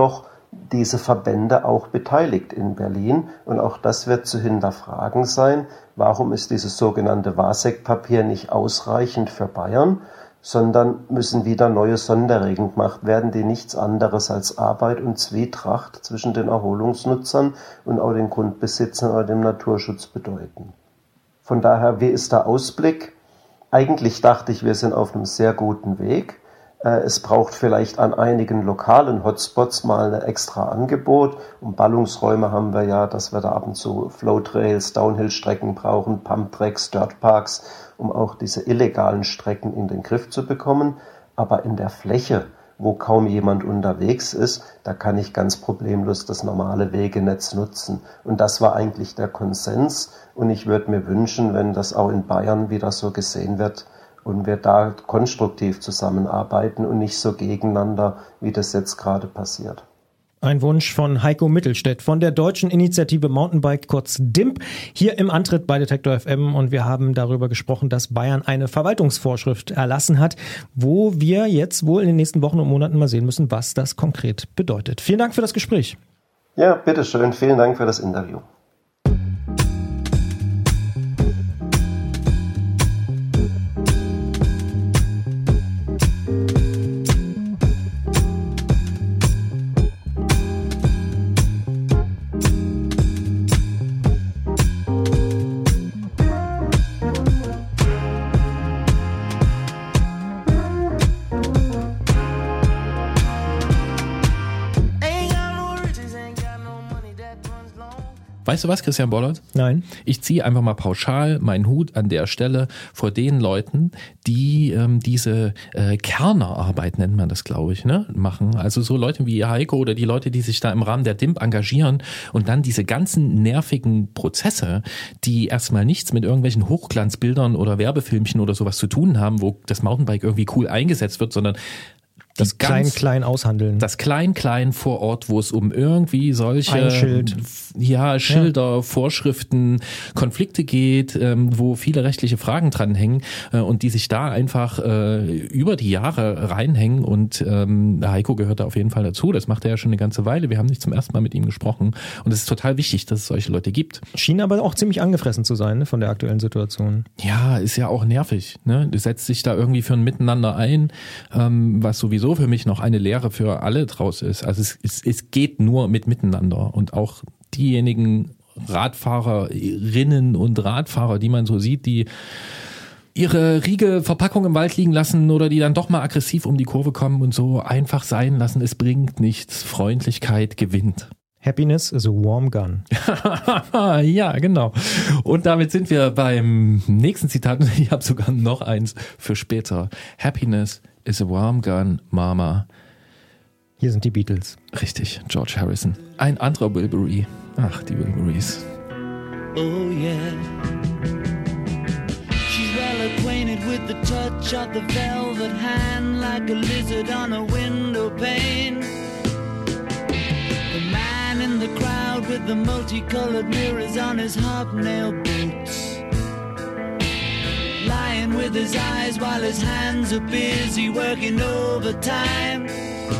diese Verbände auch beteiligt in Berlin. Und auch das wird zu hinterfragen sein. Warum ist dieses sogenannte Wasek-Papier nicht ausreichend für Bayern, sondern müssen wieder neue Sonderregeln gemacht werden, die nichts anderes als Arbeit und Zwietracht zwischen den Erholungsnutzern und auch den Grundbesitzern oder dem Naturschutz bedeuten. Von daher, wie ist der Ausblick? Eigentlich dachte ich, wir sind auf einem sehr guten Weg. Es braucht vielleicht an einigen lokalen Hotspots mal ein extra Angebot. Und Ballungsräume haben wir ja, dass wir da ab und zu Flowtrails, Downhill-Strecken brauchen, Pumptracks, Dirtparks, um auch diese illegalen Strecken in den Griff zu bekommen. Aber in der Fläche, wo kaum jemand unterwegs ist, da kann ich ganz problemlos das normale Wegenetz nutzen. Und das war eigentlich der Konsens. Und ich würde mir wünschen, wenn das auch in Bayern wieder so gesehen wird, und wir da konstruktiv zusammenarbeiten und nicht so gegeneinander, wie das jetzt gerade passiert. Ein Wunsch von Heiko Mittelstädt von der deutschen Initiative Mountainbike, kurz D I M P, hier im Antritt bei Detektor F M. Und wir haben darüber gesprochen, dass Bayern eine Verwaltungsvorschrift erlassen hat, wo wir jetzt wohl in den nächsten Wochen und Monaten mal sehen müssen, was das konkret bedeutet. Vielen Dank für das Gespräch. Ja, bitteschön. Vielen Dank für das Interview. Weißt du was, Christian Bollert? Nein. Ich ziehe einfach mal pauschal meinen Hut an der Stelle vor den Leuten, die ähm, diese äh, Kernerarbeit, nennt man das, glaube ich, ne, machen. Also so Leute wie Heiko oder die Leute, die sich da im Rahmen der D I M P engagieren und dann diese ganzen nervigen Prozesse, die erstmal nichts mit irgendwelchen Hochglanzbildern oder Werbefilmchen oder sowas zu tun haben, wo das Mountainbike irgendwie cool eingesetzt wird, sondern das Klein-Klein aushandeln. Das Klein-Klein vor Ort, wo es um irgendwie solche Ein Schild. Ja, Schilder, ja. Vorschriften, Konflikte geht, ähm, wo viele rechtliche Fragen dranhängen äh, und die sich da einfach äh, über die Jahre reinhängen. Und ähm, Heiko gehört da auf jeden Fall dazu. Das macht er ja schon eine ganze Weile. Wir haben nicht zum ersten Mal mit ihm gesprochen. Und es ist total wichtig, dass es solche Leute gibt. Schien aber auch ziemlich angefressen zu sein, ne, von der aktuellen Situation. Ja, ist ja auch nervig. Ne? Du setzt dich da irgendwie für ein Miteinander ein, ähm, was sowieso für mich noch eine Lehre für alle draus ist. Also es, es, es geht nur mit Miteinander und auch diejenigen Radfahrerinnen und Radfahrer, die man so sieht, die ihre riege Verpackung im Wald liegen lassen oder die dann doch mal aggressiv um die Kurve kommen und so, einfach sein lassen. Es bringt nichts. Freundlichkeit gewinnt. Happiness is a warm gun. Ja, genau. Und damit sind wir beim nächsten Zitat. Ich habe sogar noch eins für später. Happiness is a warm gun, Mama. Hier sind die Beatles. Richtig, George Harrison. Ein anderer Wilbury. Ach, die Wilburys. Oh yeah. She's well acquainted with the touch of the velvet hand, like a lizard on a window pane. The man in the crowd with the multicolored mirrors on his hobnail boots, lying with his eyes while his hands are busy working overtime.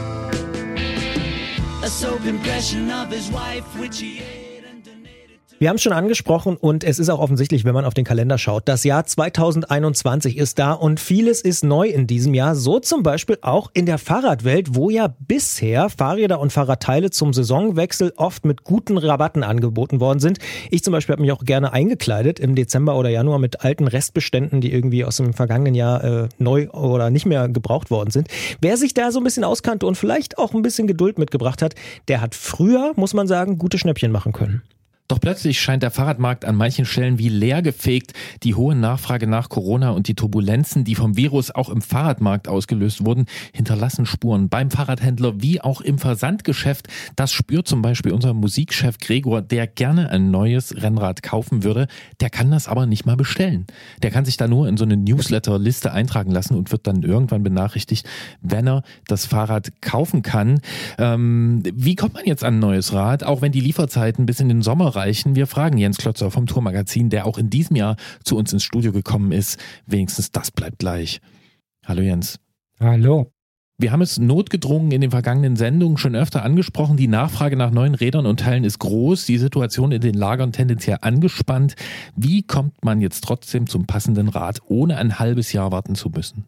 A soap impression of his wife which he ate and donated to. Wir haben es schon angesprochen und es ist auch offensichtlich, wenn man auf den Kalender schaut. Das Jahr zweitausendeinundzwanzig ist da und vieles ist neu in diesem Jahr. So zum Beispiel auch in der Fahrradwelt, wo ja bisher Fahrräder und Fahrradteile zum Saisonwechsel oft mit guten Rabatten angeboten worden sind. Ich zum Beispiel habe mich auch gerne eingekleidet im Dezember oder Januar mit alten Restbeständen, die irgendwie aus dem vergangenen Jahr äh, neu oder nicht mehr gebraucht worden sind. Wer sich da so ein bisschen auskannte und vielleicht auch ein bisschen Geduld mitgebracht hat, der hat früher, muss man sagen, gute Schnäppchen machen können. Doch plötzlich scheint der Fahrradmarkt an manchen Stellen wie leer gefegt. Die hohe Nachfrage nach Corona und die Turbulenzen, die vom Virus auch im Fahrradmarkt ausgelöst wurden, hinterlassen Spuren beim Fahrradhändler wie auch im Versandgeschäft. Das spürt zum Beispiel unser Musikchef Gregor, der gerne ein neues Rennrad kaufen würde. Der kann das aber nicht mal bestellen. Der kann sich da nur in so eine Newsletter-Liste eintragen lassen und wird dann irgendwann benachrichtigt, wenn er das Fahrrad kaufen kann. Ähm, wie kommt man jetzt an ein neues Rad, auch wenn die Lieferzeiten bis in den Sommer reichen? Wir fragen Jens Klötzer vom Tourmagazin, der auch in diesem Jahr zu uns ins Studio gekommen ist. Wenigstens das bleibt gleich. Hallo Jens. Hallo. Wir haben es notgedrungen in den vergangenen Sendungen schon öfter angesprochen. Die Nachfrage nach neuen Rädern und Teilen ist groß, die Situation in den Lagern tendenziell angespannt. Wie kommt man jetzt trotzdem zum passenden Rad, ohne ein halbes Jahr warten zu müssen?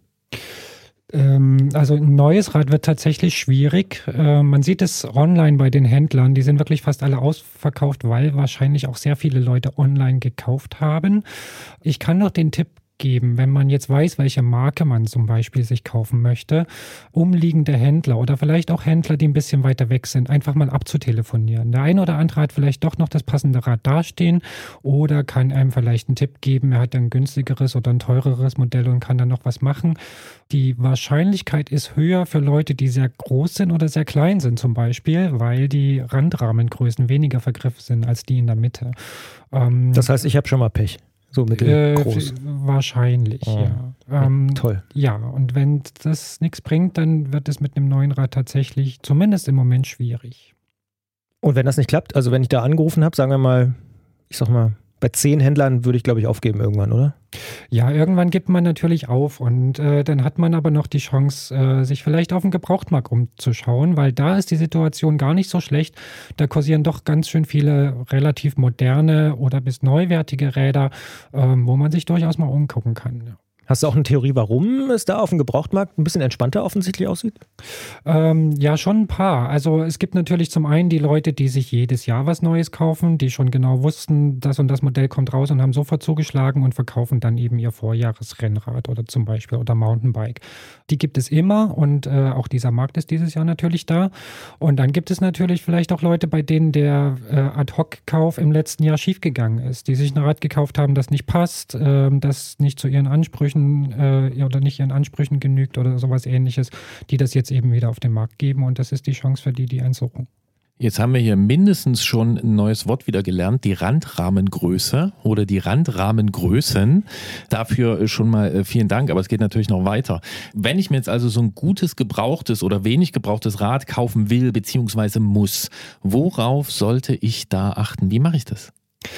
Also ein neues Rad wird tatsächlich schwierig. Man sieht es online bei den Händlern. Die sind wirklich fast alle ausverkauft, weil wahrscheinlich auch sehr viele Leute online gekauft haben. Ich kann noch den Tipp geben, wenn man jetzt weiß, welche Marke man zum Beispiel sich kaufen möchte, umliegende Händler oder vielleicht auch Händler, die ein bisschen weiter weg sind, einfach mal abzutelefonieren. Der eine oder andere hat vielleicht doch noch das passende Rad dastehen oder kann einem vielleicht einen Tipp geben, er hat ein günstigeres oder ein teureres Modell und kann dann noch was machen. Die Wahrscheinlichkeit ist höher für Leute, die sehr groß sind oder sehr klein sind zum Beispiel, weil die Randrahmengrößen weniger vergriffen sind als die in der Mitte. Ähm, das heißt, ich habe schon mal Pech. So mittelgroß. Äh, wahrscheinlich, oh. ja. Ähm, Toll. Ja, und wenn das nichts bringt, dann wird es mit einem neuen Rad tatsächlich zumindest im Moment schwierig. Und wenn das nicht klappt, also wenn ich da angerufen habe, sagen wir mal, ich sag mal, bei zehn Händlern würde ich, glaube ich, aufgeben irgendwann, oder? Ja, irgendwann gibt man natürlich auf und äh, dann hat man aber noch die Chance, äh, sich vielleicht auf den Gebrauchtmarkt umzuschauen, weil da ist die Situation gar nicht so schlecht. Da kursieren doch ganz schön viele relativ moderne oder bis neuwertige Räder, äh, wo man sich durchaus mal umgucken kann. Ja. Hast du auch eine Theorie, warum es da auf dem Gebrauchtmarkt ein bisschen entspannter offensichtlich aussieht? Ähm, ja, schon ein paar. Also es gibt natürlich zum einen die Leute, die sich jedes Jahr was Neues kaufen, die schon genau wussten, das und das Modell kommt raus und haben sofort zugeschlagen und verkaufen dann eben ihr Vorjahresrennrad oder zum Beispiel oder Mountainbike. Die gibt es immer und äh, auch dieser Markt ist dieses Jahr natürlich da. Und dann gibt es natürlich vielleicht auch Leute, bei denen der äh, Ad-Hoc-Kauf im letzten Jahr schiefgegangen ist, die sich ein Rad gekauft haben, das nicht passt, äh, das nicht zu ihren Ansprüchen äh, oder nicht ihren Ansprüchen genügt oder sowas Ähnliches, die das jetzt eben wieder auf den Markt geben und das ist die Chance für die, die eins suchen. Jetzt haben wir hier mindestens schon ein neues Wort wieder gelernt, die Randrahmengröße oder die Randrahmengrößen. Dafür schon mal vielen Dank, aber es geht natürlich noch weiter. Wenn ich mir jetzt also so ein gutes gebrauchtes oder wenig gebrauchtes Rad kaufen will bzw. muss, worauf sollte ich da achten? Wie mache ich das?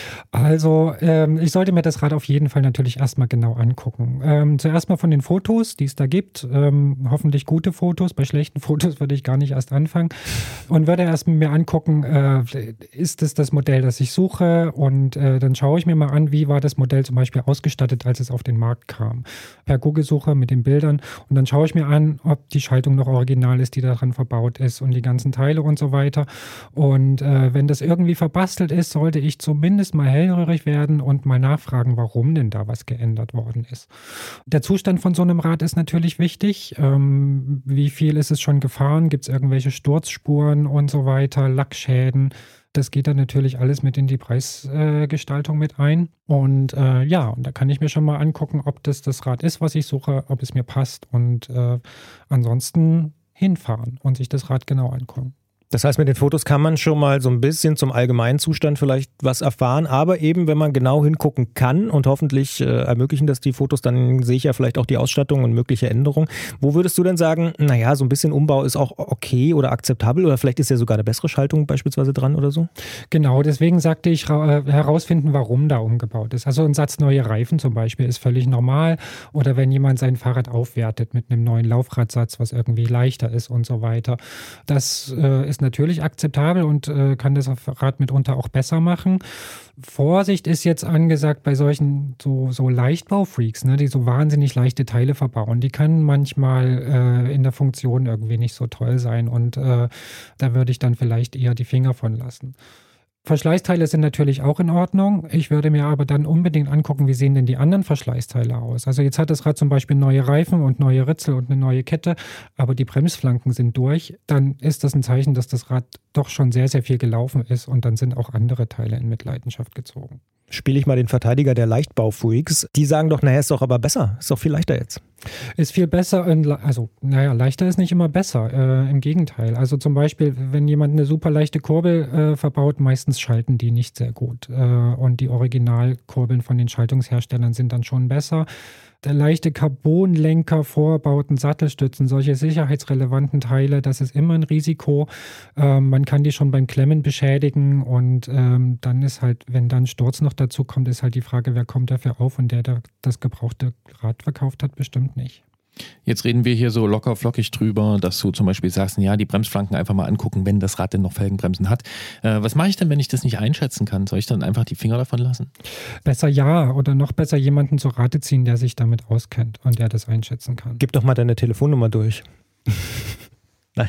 Also ähm, ich sollte mir das Rad auf jeden Fall natürlich erstmal genau angucken. Ähm, zuerst mal von den Fotos, die es da gibt. Ähm, hoffentlich gute Fotos. Bei schlechten Fotos würde ich gar nicht erst anfangen. Und würde erst mir angucken, äh, ist es das Modell, das ich suche? Und äh, dann schaue ich mir mal an, wie war das Modell zum Beispiel ausgestattet, als es auf den Markt kam. Per Google-Suche mit den Bildern. Und dann schaue ich mir an, ob die Schaltung noch original ist, die daran verbaut ist und die ganzen Teile und so weiter. Und äh, wenn das irgendwie verbastelt ist, sollte ich zumindest Mindest mal hellhörig werden und mal nachfragen, warum denn da was geändert worden ist. Der Zustand von so einem Rad ist natürlich wichtig. Ähm, wie viel ist es schon gefahren? Gibt es irgendwelche Sturzspuren und so weiter, Lackschäden? Das geht dann natürlich alles mit in die Preisgestaltung äh, mit ein. Und äh, ja, und da kann ich mir schon mal angucken, ob das das Rad ist, was ich suche, ob es mir passt und äh, ansonsten hinfahren und sich das Rad genau angucken. Das heißt, mit den Fotos kann man schon mal so ein bisschen zum allgemeinen Zustand vielleicht was erfahren, aber eben, wenn man genau hingucken kann und hoffentlich äh, ermöglichen das die Fotos, dann sehe ich ja vielleicht auch die Ausstattung und mögliche Änderungen. Wo würdest du denn sagen, naja, so ein bisschen Umbau ist auch okay oder akzeptabel oder vielleicht ist ja sogar eine bessere Schaltung beispielsweise dran oder so? Genau, deswegen sagte ich, ra- herausfinden, warum da umgebaut ist. Also ein Satz neue Reifen zum Beispiel ist völlig normal oder wenn jemand sein Fahrrad aufwertet mit einem neuen Laufradsatz, was irgendwie leichter ist und so weiter. Das äh, ist natürlich akzeptabel und äh, kann das Rad mitunter auch besser machen. Vorsicht ist jetzt angesagt bei solchen so, so Leichtbaufreaks, ne, die so wahnsinnig leichte Teile verbauen. Die können manchmal äh, in der Funktion irgendwie nicht so toll sein und äh, da würde ich dann vielleicht eher die Finger von lassen. Verschleißteile sind natürlich auch in Ordnung. Ich würde mir aber dann unbedingt angucken, wie sehen denn die anderen Verschleißteile aus. Also jetzt hat das Rad zum Beispiel neue Reifen und neue Ritzel und eine neue Kette, aber die Bremsflanken sind durch. Dann ist das ein Zeichen, dass das Rad doch schon sehr, sehr viel gelaufen ist und dann sind auch andere Teile in Mitleidenschaft gezogen. Spiele ich mal den Verteidiger der Leichtbaufreaks. Die sagen doch, naja, ist doch aber besser. Ist doch viel leichter jetzt. Ist viel besser, also naja, leichter ist nicht immer besser, äh, im Gegenteil. Also zum Beispiel, wenn jemand eine super leichte Kurbel äh, verbaut, meistens schalten die nicht sehr gut. Äh, und die Originalkurbeln von den Schaltungsherstellern sind dann schon besser. Der leichte Carbonlenker, Vorbauten, Sattelstützen, solche sicherheitsrelevanten Teile, das ist immer ein Risiko. Ähm, man kann die schon beim Klemmen beschädigen und ähm, dann ist halt, wenn dann Sturz noch dazu kommt, ist halt die Frage, wer kommt dafür auf und der, der das gebrauchte Rad verkauft hat, bestimmt nicht. Jetzt reden wir hier so locker flockig drüber, dass du zum Beispiel sagst, ja, die Bremsflanken einfach mal angucken, wenn das Rad denn noch Felgenbremsen hat. Äh, was mache ich denn, wenn ich das nicht einschätzen kann? Soll ich dann einfach die Finger davon lassen? Besser ja, oder noch besser jemanden zur Rate ziehen, der sich damit auskennt und der das einschätzen kann. Gib doch mal deine Telefonnummer durch. Nein.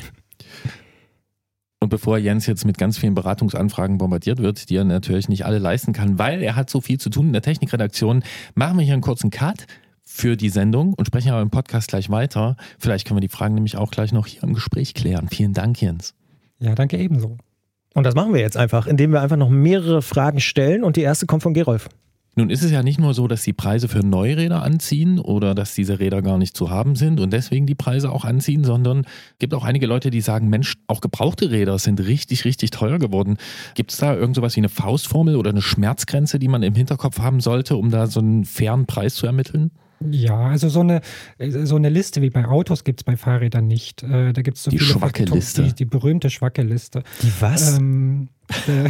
Und bevor Jens jetzt mit ganz vielen Beratungsanfragen bombardiert wird, die er natürlich nicht alle leisten kann, weil er hat so viel zu tun in der Technikredaktion, machen wir hier einen kurzen Cut für die Sendung und sprechen aber im Podcast gleich weiter. Vielleicht können wir die Fragen nämlich auch gleich noch hier im Gespräch klären. Vielen Dank, Jens. Ja, danke ebenso. Und das machen wir jetzt einfach, indem wir einfach noch mehrere Fragen stellen und die erste kommt von Gerolf. Nun ist es ja nicht nur so, dass die Preise für Neuräder anziehen oder dass diese Räder gar nicht zu haben sind und deswegen die Preise auch anziehen, sondern es gibt auch einige Leute, die sagen, Mensch, auch gebrauchte Räder sind richtig, richtig teuer geworden. Gibt es da irgend sowas wie eine Faustformel oder eine Schmerzgrenze, die man im Hinterkopf haben sollte, um da so einen fairen Preis zu ermitteln? Ja, also so eine, so eine Liste wie bei Autos gibt es bei Fahrrädern nicht. Äh, da gibt es so die viele schwacke Faktoren, Liste. Die, die berühmte schwacke Liste. Die was? Ähm, äh,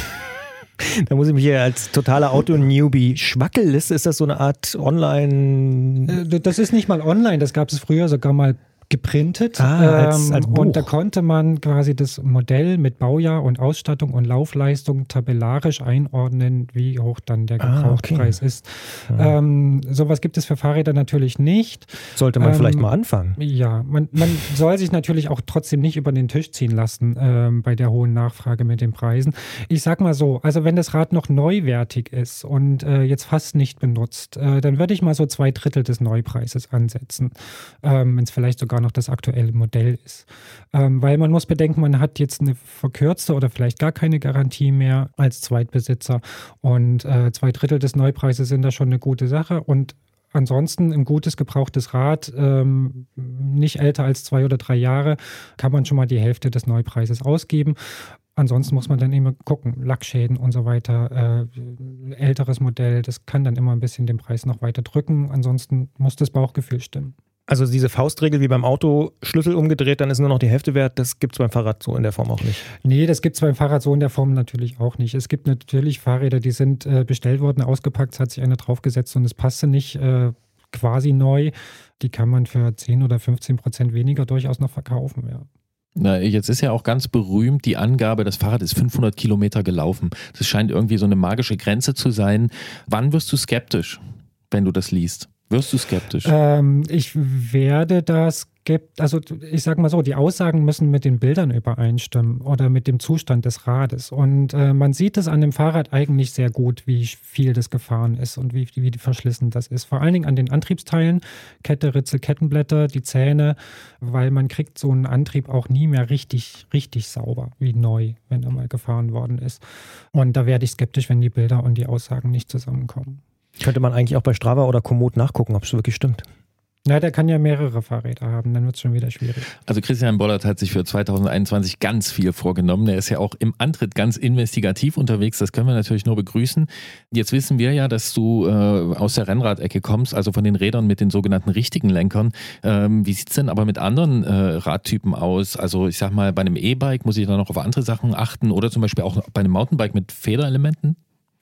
Da muss ich mich hier als totaler Auto-Newbie. Schwackelliste, ist das so eine Art Online... Das ist nicht mal online, das gab es früher sogar mal geprintet. Ah, als, als Buch. Und da konnte man quasi das Modell mit Baujahr und Ausstattung und Laufleistung tabellarisch einordnen, wie hoch dann der Gebrauchtpreis ah, okay. ist. Ja. Ähm, sowas gibt es für Fahrräder natürlich nicht. Sollte man ähm, vielleicht mal anfangen. Ja, man, man soll sich natürlich auch trotzdem nicht über den Tisch ziehen lassen ähm, bei der hohen Nachfrage mit den Preisen. Ich sag mal so, also wenn das Rad noch neuwertig ist und äh, jetzt fast nicht benutzt, äh, dann würde ich mal so zwei Drittel des Neupreises ansetzen, ähm, wenn es vielleicht sogar noch das aktuelle Modell ist. Ähm, weil man muss bedenken, man hat jetzt eine verkürzte oder vielleicht gar keine Garantie mehr als Zweitbesitzer und äh, zwei Drittel des Neupreises sind da schon eine gute Sache und ansonsten ein gutes gebrauchtes Rad, ähm, nicht älter als zwei oder drei Jahre, kann man schon mal die Hälfte des Neupreises ausgeben. Ansonsten muss man dann immer gucken, Lackschäden und so weiter, äh, älteres Modell, das kann dann immer ein bisschen den Preis noch weiter drücken. Ansonsten muss das Bauchgefühl stimmen. Also diese Faustregel wie beim Auto, Schlüssel umgedreht, dann ist nur noch die Hälfte wert, das gibt es beim Fahrrad so in der Form auch nicht. Nee, das gibt es beim Fahrrad so in der Form natürlich auch nicht. Es gibt natürlich Fahrräder, die sind äh, bestellt worden, ausgepackt, es hat sich einer draufgesetzt und es passte nicht äh, quasi neu. Die kann man für zehn oder fünfzehn Prozent weniger durchaus noch verkaufen, ja. Na, jetzt ist ja auch ganz berühmt die Angabe, das Fahrrad ist fünfhundert Kilometer gelaufen. Das scheint irgendwie so eine magische Grenze zu sein. Wann wirst du skeptisch, wenn du das liest? Wirst du skeptisch? Ähm, ich werde da skeptisch, also ich sage mal so, die Aussagen müssen mit den Bildern übereinstimmen oder mit dem Zustand des Rades. Und äh, man sieht es an dem Fahrrad eigentlich sehr gut, wie viel das gefahren ist und wie, wie verschlissen das ist. Vor allen Dingen an den Antriebsteilen, Kette, Ritzel, Kettenblätter, die Zähne, weil man kriegt so einen Antrieb auch nie mehr richtig, richtig sauber wie neu, wenn er mal gefahren worden ist. Und da werde ich skeptisch, wenn die Bilder und die Aussagen nicht zusammenkommen. Könnte man eigentlich auch bei Strava oder Komoot nachgucken, ob es wirklich stimmt. Ja, der kann ja mehrere Fahrräder haben, dann wird es schon wieder schwierig. Also Christian Bollert hat sich für zweitausendeinundzwanzig ganz viel vorgenommen. Er ist ja auch im Antritt ganz investigativ unterwegs, das können wir natürlich nur begrüßen. Jetzt wissen wir ja, dass du äh, aus der Rennradecke kommst, also von den Rädern mit den sogenannten richtigen Lenkern. Ähm, wie sieht es denn aber mit anderen äh, Radtypen aus? Also ich sag mal, bei einem E-Bike muss ich da noch auf andere Sachen achten oder zum Beispiel auch bei einem Mountainbike mit Federelementen?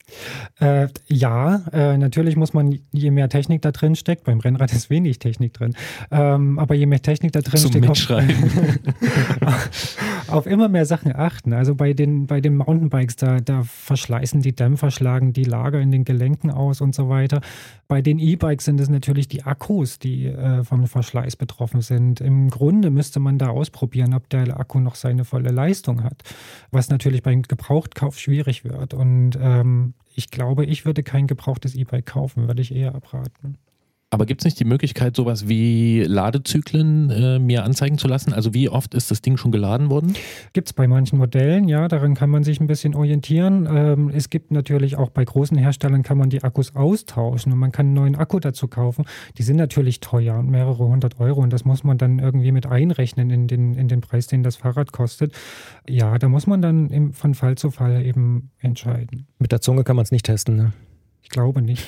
Äh, ja, äh, natürlich muss man, je mehr Technik da drin steckt, beim Rennrad ist wenig Technik drin, ähm, aber je mehr Technik da drin Zum steckt, Mitschreiben. auf, auf immer mehr Sachen achten. Also bei den, bei den Mountainbikes, da, da verschleißen die Dämpfer, schlagen die Lager in den Gelenken aus und so weiter. Bei den E-Bikes sind es natürlich die Akkus, die äh, vom Verschleiß betroffen sind. Im Grunde müsste man da ausprobieren, ob der Akku noch seine volle Leistung hat, was natürlich beim Gebrauchtkauf schwierig wird. Und ähm, ich glaube, ich würde kein gebrauchtes E-Bike kaufen, würde ich eher abraten. Aber gibt es nicht die Möglichkeit, sowas wie Ladezyklen äh, mir anzeigen zu lassen? Also wie oft ist das Ding schon geladen worden? Gibt es bei manchen Modellen, ja, daran kann man sich ein bisschen orientieren. Ähm, es gibt natürlich auch bei großen Herstellern kann man die Akkus austauschen und man kann einen neuen Akku dazu kaufen. Die sind natürlich teuer und mehrere hundert Euro und das muss man dann irgendwie mit einrechnen in den, in den Preis, den das Fahrrad kostet. Ja, da muss man dann im, von Fall zu Fall eben entscheiden. Mit der Zunge kann man es nicht testen, ne? Ich glaube nicht.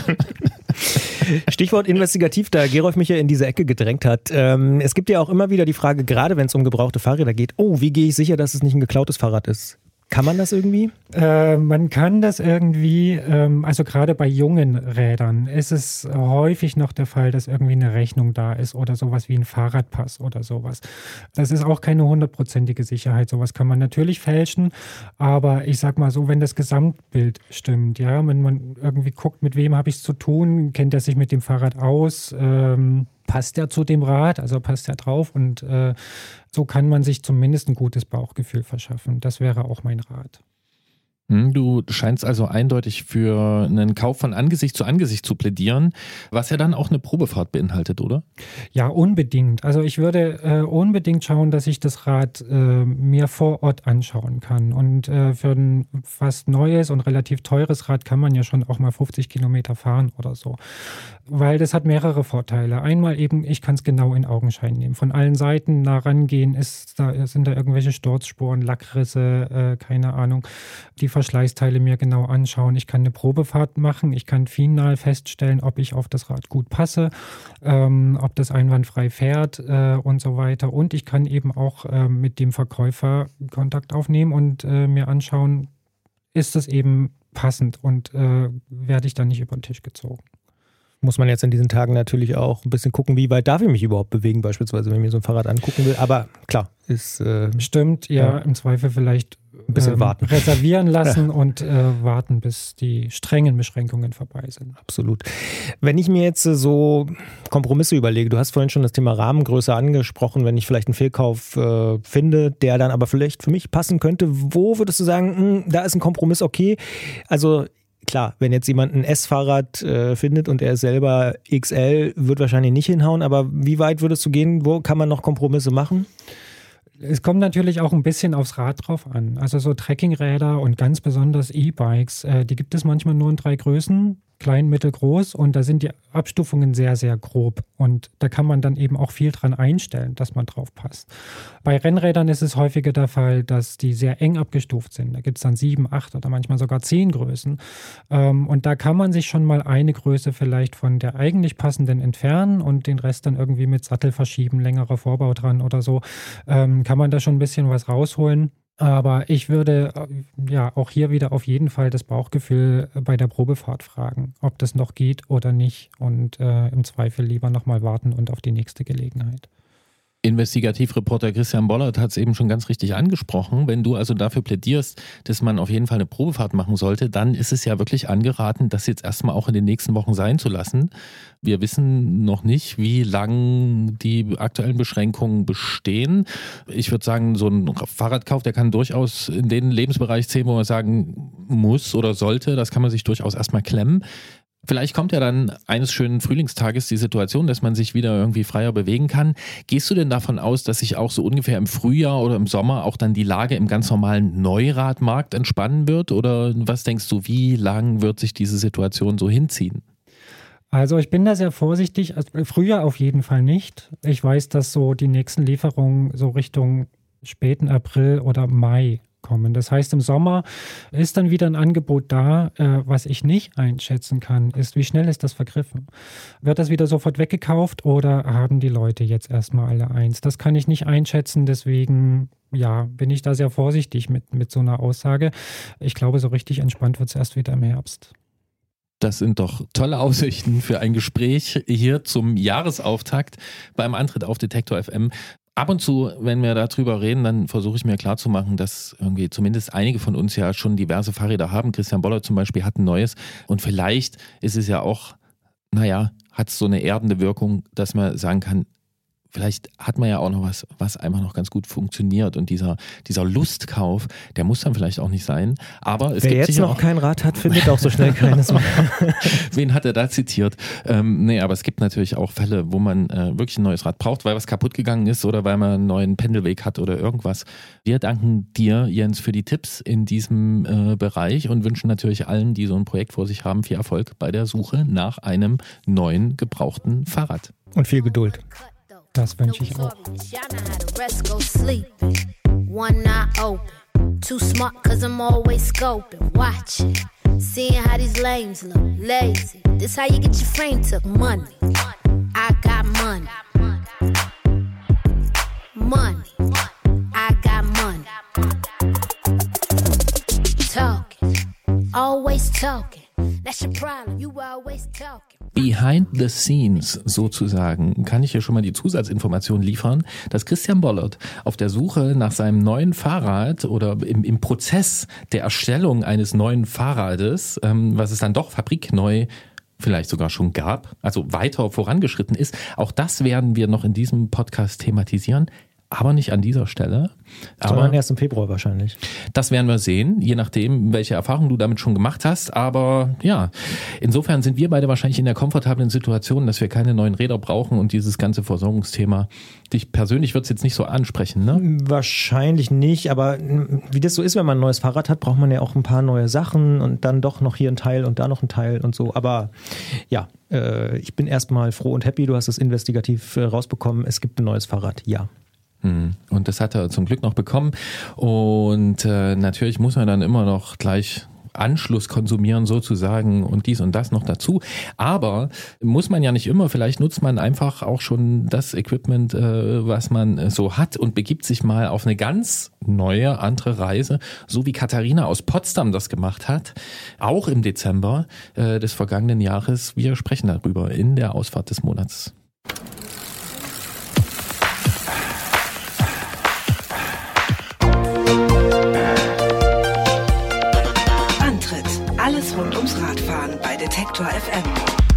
Stichwort investigativ, da Gerolf mich ja in diese Ecke gedrängt hat. Ähm, es gibt ja auch immer wieder die Frage, gerade wenn es um gebrauchte Fahrräder geht, oh, wie gehe ich sicher, dass es nicht ein geklautes Fahrrad ist? Kann man das irgendwie? Äh, man kann das irgendwie, ähm, also gerade bei jungen Rädern ist es häufig noch der Fall, dass irgendwie eine Rechnung da ist oder sowas wie ein Fahrradpass oder sowas. Das ist auch keine hundertprozentige Sicherheit. Sowas kann man natürlich fälschen, aber ich sag mal so, wenn das Gesamtbild stimmt, ja, wenn man irgendwie guckt, mit wem habe ich es zu tun, kennt er sich mit dem Fahrrad aus, ähm, passt er zu dem Rad, also passt er drauf und äh, so kann man sich zumindest ein gutes Bauchgefühl verschaffen. Das wäre auch mein Rat. Du scheinst also eindeutig für einen Kauf von Angesicht zu Angesicht zu plädieren, was ja dann auch eine Probefahrt beinhaltet, oder? Ja, unbedingt. Also ich würde äh, unbedingt schauen, dass ich das Rad äh, mir vor Ort anschauen kann. Und äh, für ein fast neues und relativ teures Rad kann man ja schon auch mal fünfzig Kilometer fahren oder so. Weil das hat mehrere Vorteile. Einmal eben, ich kann es genau in Augenschein nehmen. Von allen Seiten nah rangehen, ist da, sind da irgendwelche Sturzspuren, Lackrisse, äh, keine Ahnung. Die Verschleißteile mir genau anschauen. Ich kann eine Probefahrt machen. Ich kann final feststellen, ob ich auf das Rad gut passe, ähm, ob das einwandfrei fährt äh, und so weiter. Und ich kann eben auch äh, mit dem Verkäufer Kontakt aufnehmen und äh, mir anschauen, ist das eben passend und äh, werde ich dann nicht über den Tisch gezogen. Muss man jetzt in diesen Tagen natürlich auch ein bisschen gucken, wie weit darf ich mich überhaupt bewegen, beispielsweise, wenn ich mir so ein Fahrrad angucken will. Aber klar, ist... Äh, Stimmt, ja, ja, im Zweifel vielleicht ein bisschen ähm, warten. reservieren lassen und äh, warten, bis die strengen Beschränkungen vorbei sind. Absolut. Wenn ich mir jetzt so Kompromisse überlege, du hast vorhin schon das Thema Rahmengröße angesprochen, wenn ich vielleicht einen Fehlkauf äh, finde, der dann aber vielleicht für mich passen könnte, wo würdest du sagen, mh, da ist ein Kompromiss okay? Also klar, wenn jetzt jemand ein S-Fahrrad äh, findet und er ist selber X L, wird wahrscheinlich nicht hinhauen, aber wie weit würdest du gehen? Wo kann man noch Kompromisse machen? Es kommt natürlich auch ein bisschen aufs Rad drauf an. Also so Trekkingräder und ganz besonders E-Bikes, äh, die gibt es manchmal nur in drei Größen. Klein, mittel, groß und da sind die Abstufungen sehr, sehr grob und da kann man dann eben auch viel dran einstellen, dass man drauf passt. Bei Rennrädern ist es häufiger der Fall, dass die sehr eng abgestuft sind. Da gibt es dann sieben, acht oder manchmal sogar zehn Größen und da kann man sich schon mal eine Größe vielleicht von der eigentlich passenden entfernen und den Rest dann irgendwie mit Sattel verschieben, längerer Vorbau dran oder so, kann man da schon ein bisschen was rausholen. Aber ich würde ja auch hier wieder auf jeden Fall das Bauchgefühl bei der Probefahrt fragen, ob das noch geht oder nicht und äh, im Zweifel lieber nochmal warten und auf die nächste Gelegenheit. Investigativreporter Christian Bollert hat es eben schon ganz richtig angesprochen. Wenn du also dafür plädierst, dass man auf jeden Fall eine Probefahrt machen sollte, dann ist es ja wirklich angeraten, das jetzt erstmal auch in den nächsten Wochen sein zu lassen. Wir wissen noch nicht, wie lang die aktuellen Beschränkungen bestehen. Ich würde sagen, so ein Fahrradkauf, der kann durchaus in den Lebensbereich zählen, wo man sagen muss oder sollte. Das kann man sich durchaus erstmal klemmen. Vielleicht kommt ja dann eines schönen Frühlingstages die Situation, dass man sich wieder irgendwie freier bewegen kann. Gehst du denn davon aus, dass sich auch so ungefähr im Frühjahr oder im Sommer auch dann die Lage im ganz normalen Neuradmarkt entspannen wird? Oder was denkst du, wie lang wird sich diese Situation so hinziehen? Also ich bin da sehr vorsichtig. Also Frühjahr auf jeden Fall nicht. Ich weiß, dass so die nächsten Lieferungen so Richtung späten April oder Mai kommen. Das heißt, im Sommer ist dann wieder ein Angebot da. Äh, was ich nicht einschätzen kann, ist, wie schnell ist das vergriffen? Wird das wieder sofort weggekauft oder haben die Leute jetzt erstmal alle eins? Das kann ich nicht einschätzen, deswegen ja, bin ich da sehr vorsichtig mit, mit so einer Aussage. Ich glaube, so richtig entspannt wird es erst wieder im Herbst. Das sind doch tolle Aussichten für ein Gespräch hier zum Jahresauftakt beim Antritt auf Detektor F M. Ab und zu, wenn wir darüber reden, dann versuche ich mir klarzumachen, dass irgendwie zumindest einige von uns ja schon diverse Fahrräder haben. Christian Bollert zum Beispiel hat ein neues und vielleicht ist es ja auch, naja, hat es so eine erdende Wirkung, dass man sagen kann, vielleicht hat man ja auch noch was, was einfach noch ganz gut funktioniert und dieser, dieser Lustkauf, der muss dann vielleicht auch nicht sein, aber es Wer gibt jetzt noch auch kein Rad hat, findet auch so schnell keines mehr. Wen hat er da zitiert? Ähm, nee, aber es gibt natürlich auch Fälle, wo man äh, wirklich ein neues Rad braucht, weil was kaputt gegangen ist oder weil man einen neuen Pendelweg hat oder irgendwas. Wir danken dir, Jens, für die Tipps in diesem äh, Bereich und wünschen natürlich allen, die so ein Projekt vor sich haben, viel Erfolg bei der Suche nach einem neuen, gebrauchten Fahrrad. Und viel Geduld. Das wünsche ich auch. One eye open, too smart cause I'm always scoping, watching, seeing how these lames look, lazy, this how you get your frame took, money, I got money, money, I got money. talking. That's your problem, you always talking. Behind the scenes sozusagen kann ich hier schon mal die Zusatzinformation liefern, dass Christian Bollert auf der Suche nach seinem neuen Fahrrad oder im, im Prozess der Erstellung eines neuen Fahrrades, ähm, was es dann doch fabrikneu vielleicht sogar schon gab, also weiter vorangeschritten ist. Auch das werden wir noch in diesem Podcast thematisieren. Aber nicht an dieser Stelle. Aber sondern erst im Februar wahrscheinlich. Das werden wir sehen, je nachdem, welche Erfahrungen du damit schon gemacht hast. Aber ja, insofern sind wir beide wahrscheinlich in der komfortablen Situation, dass wir keine neuen Räder brauchen und dieses ganze Versorgungsthema. Dich persönlich wird es jetzt nicht so ansprechen, ne? Wahrscheinlich nicht, aber wie das so ist, wenn man ein neues Fahrrad hat, braucht man ja auch ein paar neue Sachen und dann doch noch hier ein Teil und da noch ein Teil und so. Aber ja, äh, ich bin erstmal froh und happy, du hast es investigativ äh, rausbekommen. Es gibt ein neues Fahrrad, ja. Und das hat er zum Glück noch bekommen. Und äh, natürlich muss man dann immer noch gleich Anschluss konsumieren sozusagen und dies und das noch dazu. Aber muss man ja nicht immer. Vielleicht nutzt man einfach auch schon das Equipment, äh, was man so hat und begibt sich mal auf eine ganz neue, andere Reise, so wie Katharina aus Potsdam das gemacht hat. Auch im Dezember äh, des vergangenen Jahres. Wir sprechen darüber in der Ausfahrt des Monats. Alles rund ums Radfahren bei Detektor F M.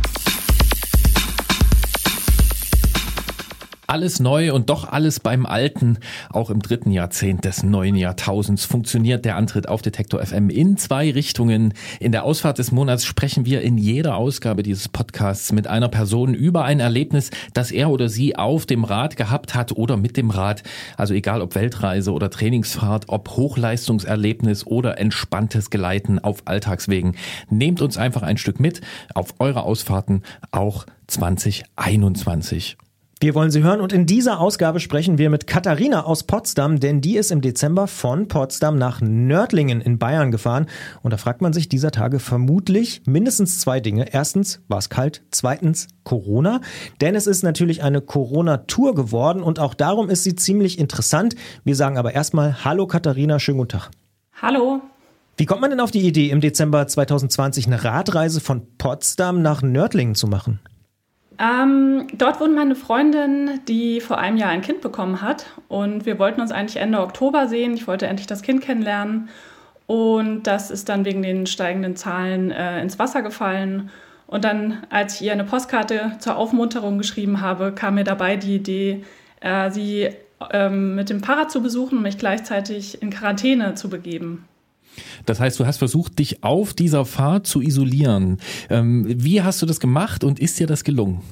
Alles neu und doch alles beim Alten. Auch im dritten Jahrzehnt des neuen Jahrtausends funktioniert der Antritt auf Detektor F M in zwei Richtungen. In der Ausfahrt des Monats sprechen wir in jeder Ausgabe dieses Podcasts mit einer Person über ein Erlebnis, das er oder sie auf dem Rad gehabt hat oder mit dem Rad. Also egal ob Weltreise oder Trainingsfahrt, ob Hochleistungserlebnis oder entspanntes Geleiten auf Alltagswegen. Nehmt uns einfach ein Stück mit auf eure Ausfahrten, auch zwanzig einundzwanzig. Wir wollen Sie hören und in dieser Ausgabe sprechen wir mit Katharina aus Potsdam, denn die ist im Dezember von Potsdam nach Nördlingen in Bayern gefahren. Und da fragt man sich dieser Tage vermutlich mindestens zwei Dinge. Erstens, war es kalt? Zweitens, Corona? Denn es ist natürlich eine Corona-Tour geworden und auch darum ist sie ziemlich interessant. Wir sagen aber erstmal Hallo Katharina, schönen guten Tag. Hallo. Wie kommt man denn auf die Idee, im Dezember zwanzig zwanzig eine Radreise von Potsdam nach Nördlingen zu machen? Ähm, dort wohnt meine Freundin, die vor einem Jahr ein Kind bekommen hat und wir wollten uns eigentlich Ende Oktober sehen. Ich wollte endlich das Kind kennenlernen und das ist dann wegen den steigenden Zahlen äh, ins Wasser gefallen. Und dann, als ich ihr eine Postkarte zur Aufmunterung geschrieben habe, kam mir dabei die Idee, äh, sie ähm, mit dem Fahrrad zu besuchen und mich gleichzeitig in Quarantäne zu begeben. Das heißt, du hast versucht, dich auf dieser Fahrt zu isolieren. Ähm, wie hast du das gemacht und ist dir das gelungen?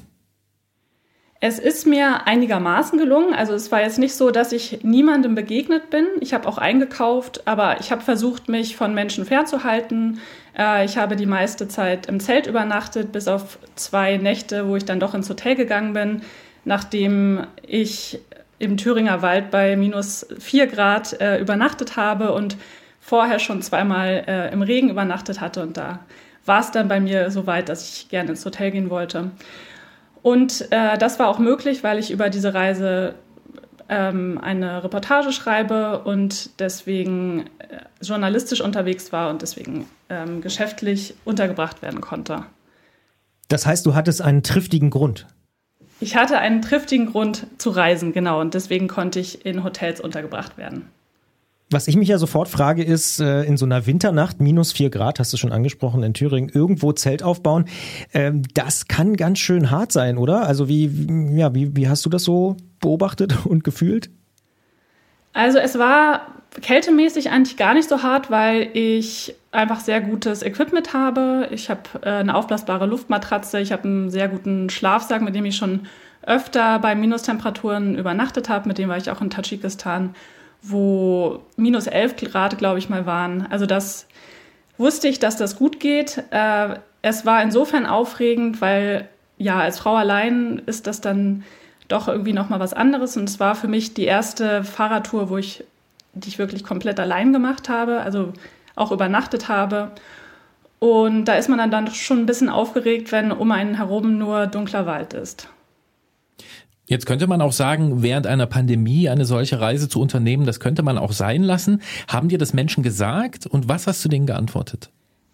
Es ist mir einigermaßen gelungen. Also es war jetzt nicht so, dass ich niemandem begegnet bin. Ich habe auch eingekauft, aber ich habe versucht, mich von Menschen fernzuhalten. Äh, ich habe die meiste Zeit im Zelt übernachtet, bis auf zwei Nächte, wo ich dann doch ins Hotel gegangen bin, nachdem ich im Thüringer Wald bei minus vier Grad äh, übernachtet habe und vorher schon zweimal äh, im Regen übernachtet hatte und da war es dann bei mir so weit, dass ich gerne ins Hotel gehen wollte. Und äh, das war auch möglich, weil ich über diese Reise ähm, eine Reportage schreibe und deswegen äh, journalistisch unterwegs war und deswegen ähm, geschäftlich untergebracht werden konnte. Das heißt, du hattest einen triftigen Grund? Ich hatte einen triftigen Grund zu reisen, genau, und deswegen konnte ich in Hotels untergebracht werden. Was ich mich ja sofort frage, ist, in so einer Winternacht, minus vier Grad, hast du schon angesprochen, in Thüringen, irgendwo Zelt aufbauen, das kann ganz schön hart sein, oder? Also wie, ja, wie, wie hast du das so beobachtet und gefühlt? Also es war kältemäßig eigentlich gar nicht so hart, weil ich einfach sehr gutes Equipment habe. Ich habe eine aufblasbare Luftmatratze, ich habe einen sehr guten Schlafsack, mit dem ich schon öfter bei Minustemperaturen übernachtet habe. Mit dem war ich auch in Tadschikistan, wo minus elf Grad, glaube ich, mal waren. Also das wusste ich, dass das gut geht. Äh, es war insofern aufregend, weil ja, als Frau allein ist das dann doch irgendwie nochmal was anderes. Und es war für mich die erste Fahrradtour, wo ich, die ich wirklich komplett allein gemacht habe, also auch übernachtet habe. Und da ist man dann, dann schon ein bisschen aufgeregt, wenn um einen herum nur dunkler Wald ist. Jetzt könnte man auch sagen, während einer Pandemie eine solche Reise zu unternehmen, das könnte man auch sein lassen. Haben dir das Menschen gesagt und was hast du denen geantwortet?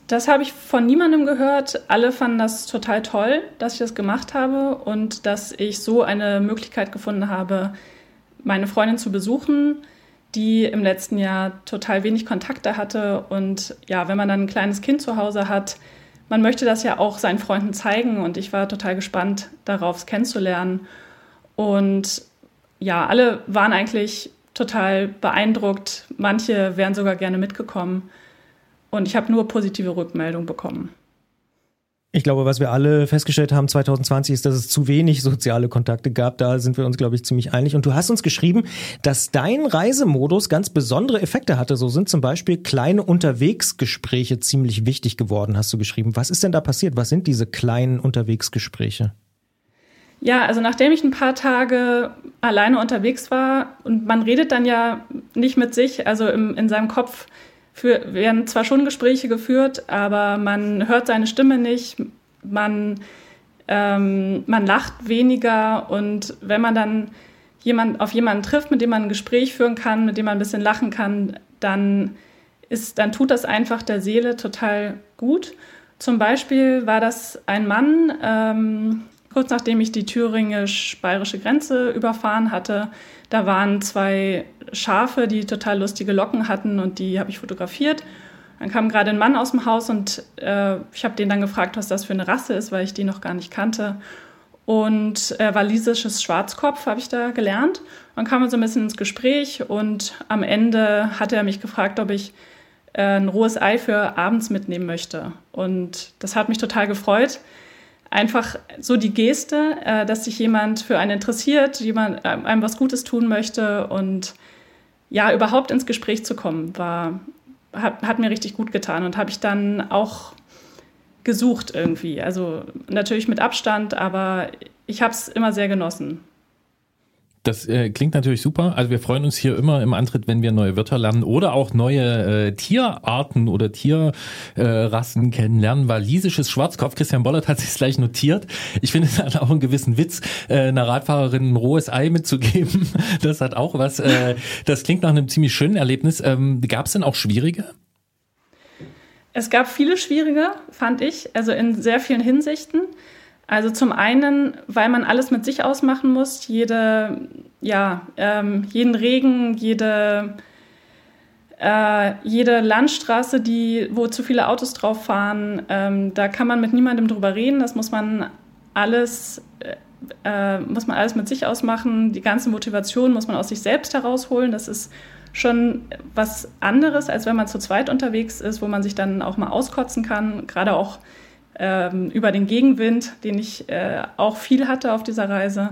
Das habe ich von niemandem gehört. Alle fanden das total toll, dass ich das gemacht habe und dass ich so eine Möglichkeit gefunden habe, meine Freundin zu besuchen, die im letzten Jahr total wenig Kontakte hatte. Und ja, wenn man dann ein kleines Kind zu Hause hat, man möchte das ja auch seinen Freunden zeigen. Und ich war total gespannt darauf, es kennenzulernen. Und ja, alle waren eigentlich total beeindruckt. Manche wären sogar gerne mitgekommen. Und ich habe nur positive Rückmeldungen bekommen. Ich glaube, was wir alle festgestellt haben zwanzig zwanzig ist, dass es zu wenig soziale Kontakte gab. Da sind wir uns, glaube ich, ziemlich einig. Und du hast uns geschrieben, dass dein Reisemodus ganz besondere Effekte hatte. So sind zum Beispiel kleine Unterwegsgespräche ziemlich wichtig geworden, hast du geschrieben. Was ist denn da passiert? Was sind diese kleinen Unterwegsgespräche? Ja, also nachdem ich ein paar Tage alleine unterwegs war und man redet dann ja nicht mit sich, also im, in seinem Kopf Für, werden zwar schon Gespräche geführt, aber man hört seine Stimme nicht, man, ähm, man lacht weniger und wenn man dann jemand, auf jemanden trifft, mit dem man ein Gespräch führen kann, mit dem man ein bisschen lachen kann, dann, ist, dann tut das einfach der Seele total gut. Zum Beispiel war das ein Mann, ähm, kurz nachdem ich die thüringisch-bayerische Grenze überfahren hatte. Da waren zwei Schafe, die total lustige Locken hatten und die habe ich fotografiert. Dann kam gerade ein Mann aus dem Haus und äh, ich habe den dann gefragt, was das für eine Rasse ist, weil ich die noch gar nicht kannte. Und äh, walisisches Schwarzkopf habe ich da gelernt. Dann kamen wir so ein bisschen ins Gespräch und am Ende hatte er mich gefragt, ob ich äh, ein rohes Ei für abends mitnehmen möchte. Und das hat mich total gefreut. Einfach so die Geste, äh, dass sich jemand für einen interessiert, jemand äh, einem was Gutes tun möchte und ja, überhaupt ins Gespräch zu kommen, war, hat, hat mir richtig gut getan und habe ich dann auch gesucht irgendwie. Also natürlich mit Abstand, aber ich habe es immer sehr genossen. Das äh, klingt natürlich super. Also wir freuen uns hier immer im Antritt, wenn wir neue Wörter lernen oder auch neue äh, Tierarten oder Tierrassen äh, kennenlernen. Walisisches Schwarzkopf, Christian Bollert hat sich gleich notiert. Ich finde es hat auch einen gewissen Witz, äh, einer Radfahrerin ein rohes Ei mitzugeben. Das hat auch was. Äh, das klingt nach einem ziemlich schönen Erlebnis. Ähm, gab es denn auch schwierige? Es gab viele schwierige, fand ich, also in sehr vielen Hinsichten. Also zum einen, weil man alles mit sich ausmachen muss, jede, ja, ähm, jeden Regen, jede, äh, jede Landstraße, die, wo zu viele Autos drauf fahren, ähm, da kann man mit niemandem drüber reden. Das muss man alles, äh, muss man alles mit sich ausmachen. Die ganze Motivation muss man aus sich selbst herausholen. Das ist schon was anderes, als wenn man zu zweit unterwegs ist, wo man sich dann auch mal auskotzen kann, gerade auch über den Gegenwind, den ich äh, auch viel hatte auf dieser Reise.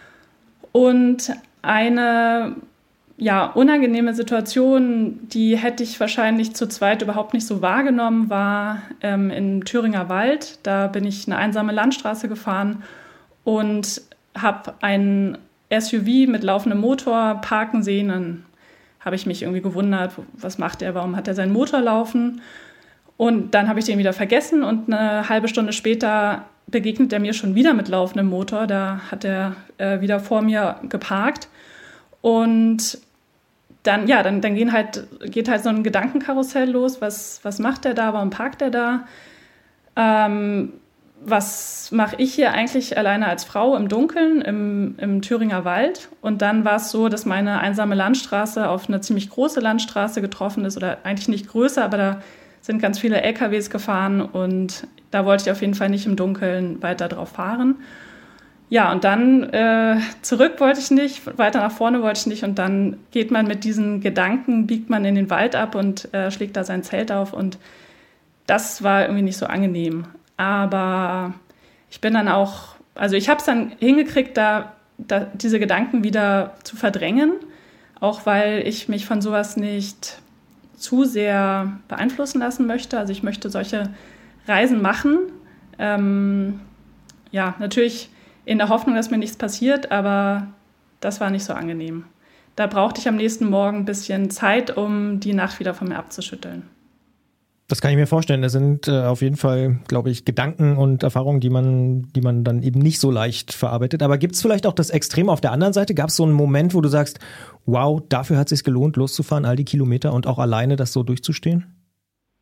Und eine ja, unangenehme Situation, die hätte ich wahrscheinlich zu zweit überhaupt nicht so wahrgenommen, war ähm, im Thüringer Wald. Da bin ich eine einsame Landstraße gefahren und habe einen S U V mit laufendem Motor parken sehen. Dann habe ich mich irgendwie gewundert, was macht er, warum hat er seinen Motor laufen? Und dann habe ich den wieder vergessen und eine halbe Stunde später begegnet er mir schon wieder mit laufendem Motor. Da hat er äh, wieder vor mir geparkt. Und dann, ja, dann, dann gehen halt, geht halt so ein Gedankenkarussell los. Was, was macht er da? Warum parkt er da? Ähm, was mache ich hier eigentlich alleine als Frau im Dunkeln im, im Thüringer Wald? Und dann war es so, dass meine einsame Landstraße auf eine ziemlich große Landstraße getroffen ist. Oder eigentlich nicht größer, aber da sind ganz viele L K Ws gefahren und da wollte ich auf jeden Fall nicht im Dunkeln weiter drauf fahren. Ja, und dann äh, zurück wollte ich nicht, weiter nach vorne wollte ich nicht und dann geht man mit diesen Gedanken, biegt man in den Wald ab und äh, schlägt da sein Zelt auf und das war irgendwie nicht so angenehm. Aber ich bin dann auch, also ich habe es dann hingekriegt, da, da diese Gedanken wieder zu verdrängen, auch weil ich mich von sowas nicht zu sehr beeinflussen lassen möchte. Also ich möchte solche Reisen machen. Ähm, ja, natürlich in der Hoffnung, dass mir nichts passiert, aber das war nicht so angenehm. Da brauchte ich am nächsten Morgen ein bisschen Zeit, um die Nacht wieder von mir abzuschütteln. Das kann ich mir vorstellen. Das sind äh, auf jeden Fall, glaube ich, Gedanken und Erfahrungen, die man, die man dann eben nicht so leicht verarbeitet. Aber gibt es vielleicht auch das Extrem auf der anderen Seite? Gab es so einen Moment, wo du sagst, wow, dafür hat es sich gelohnt, loszufahren, all die Kilometer und auch alleine das so durchzustehen?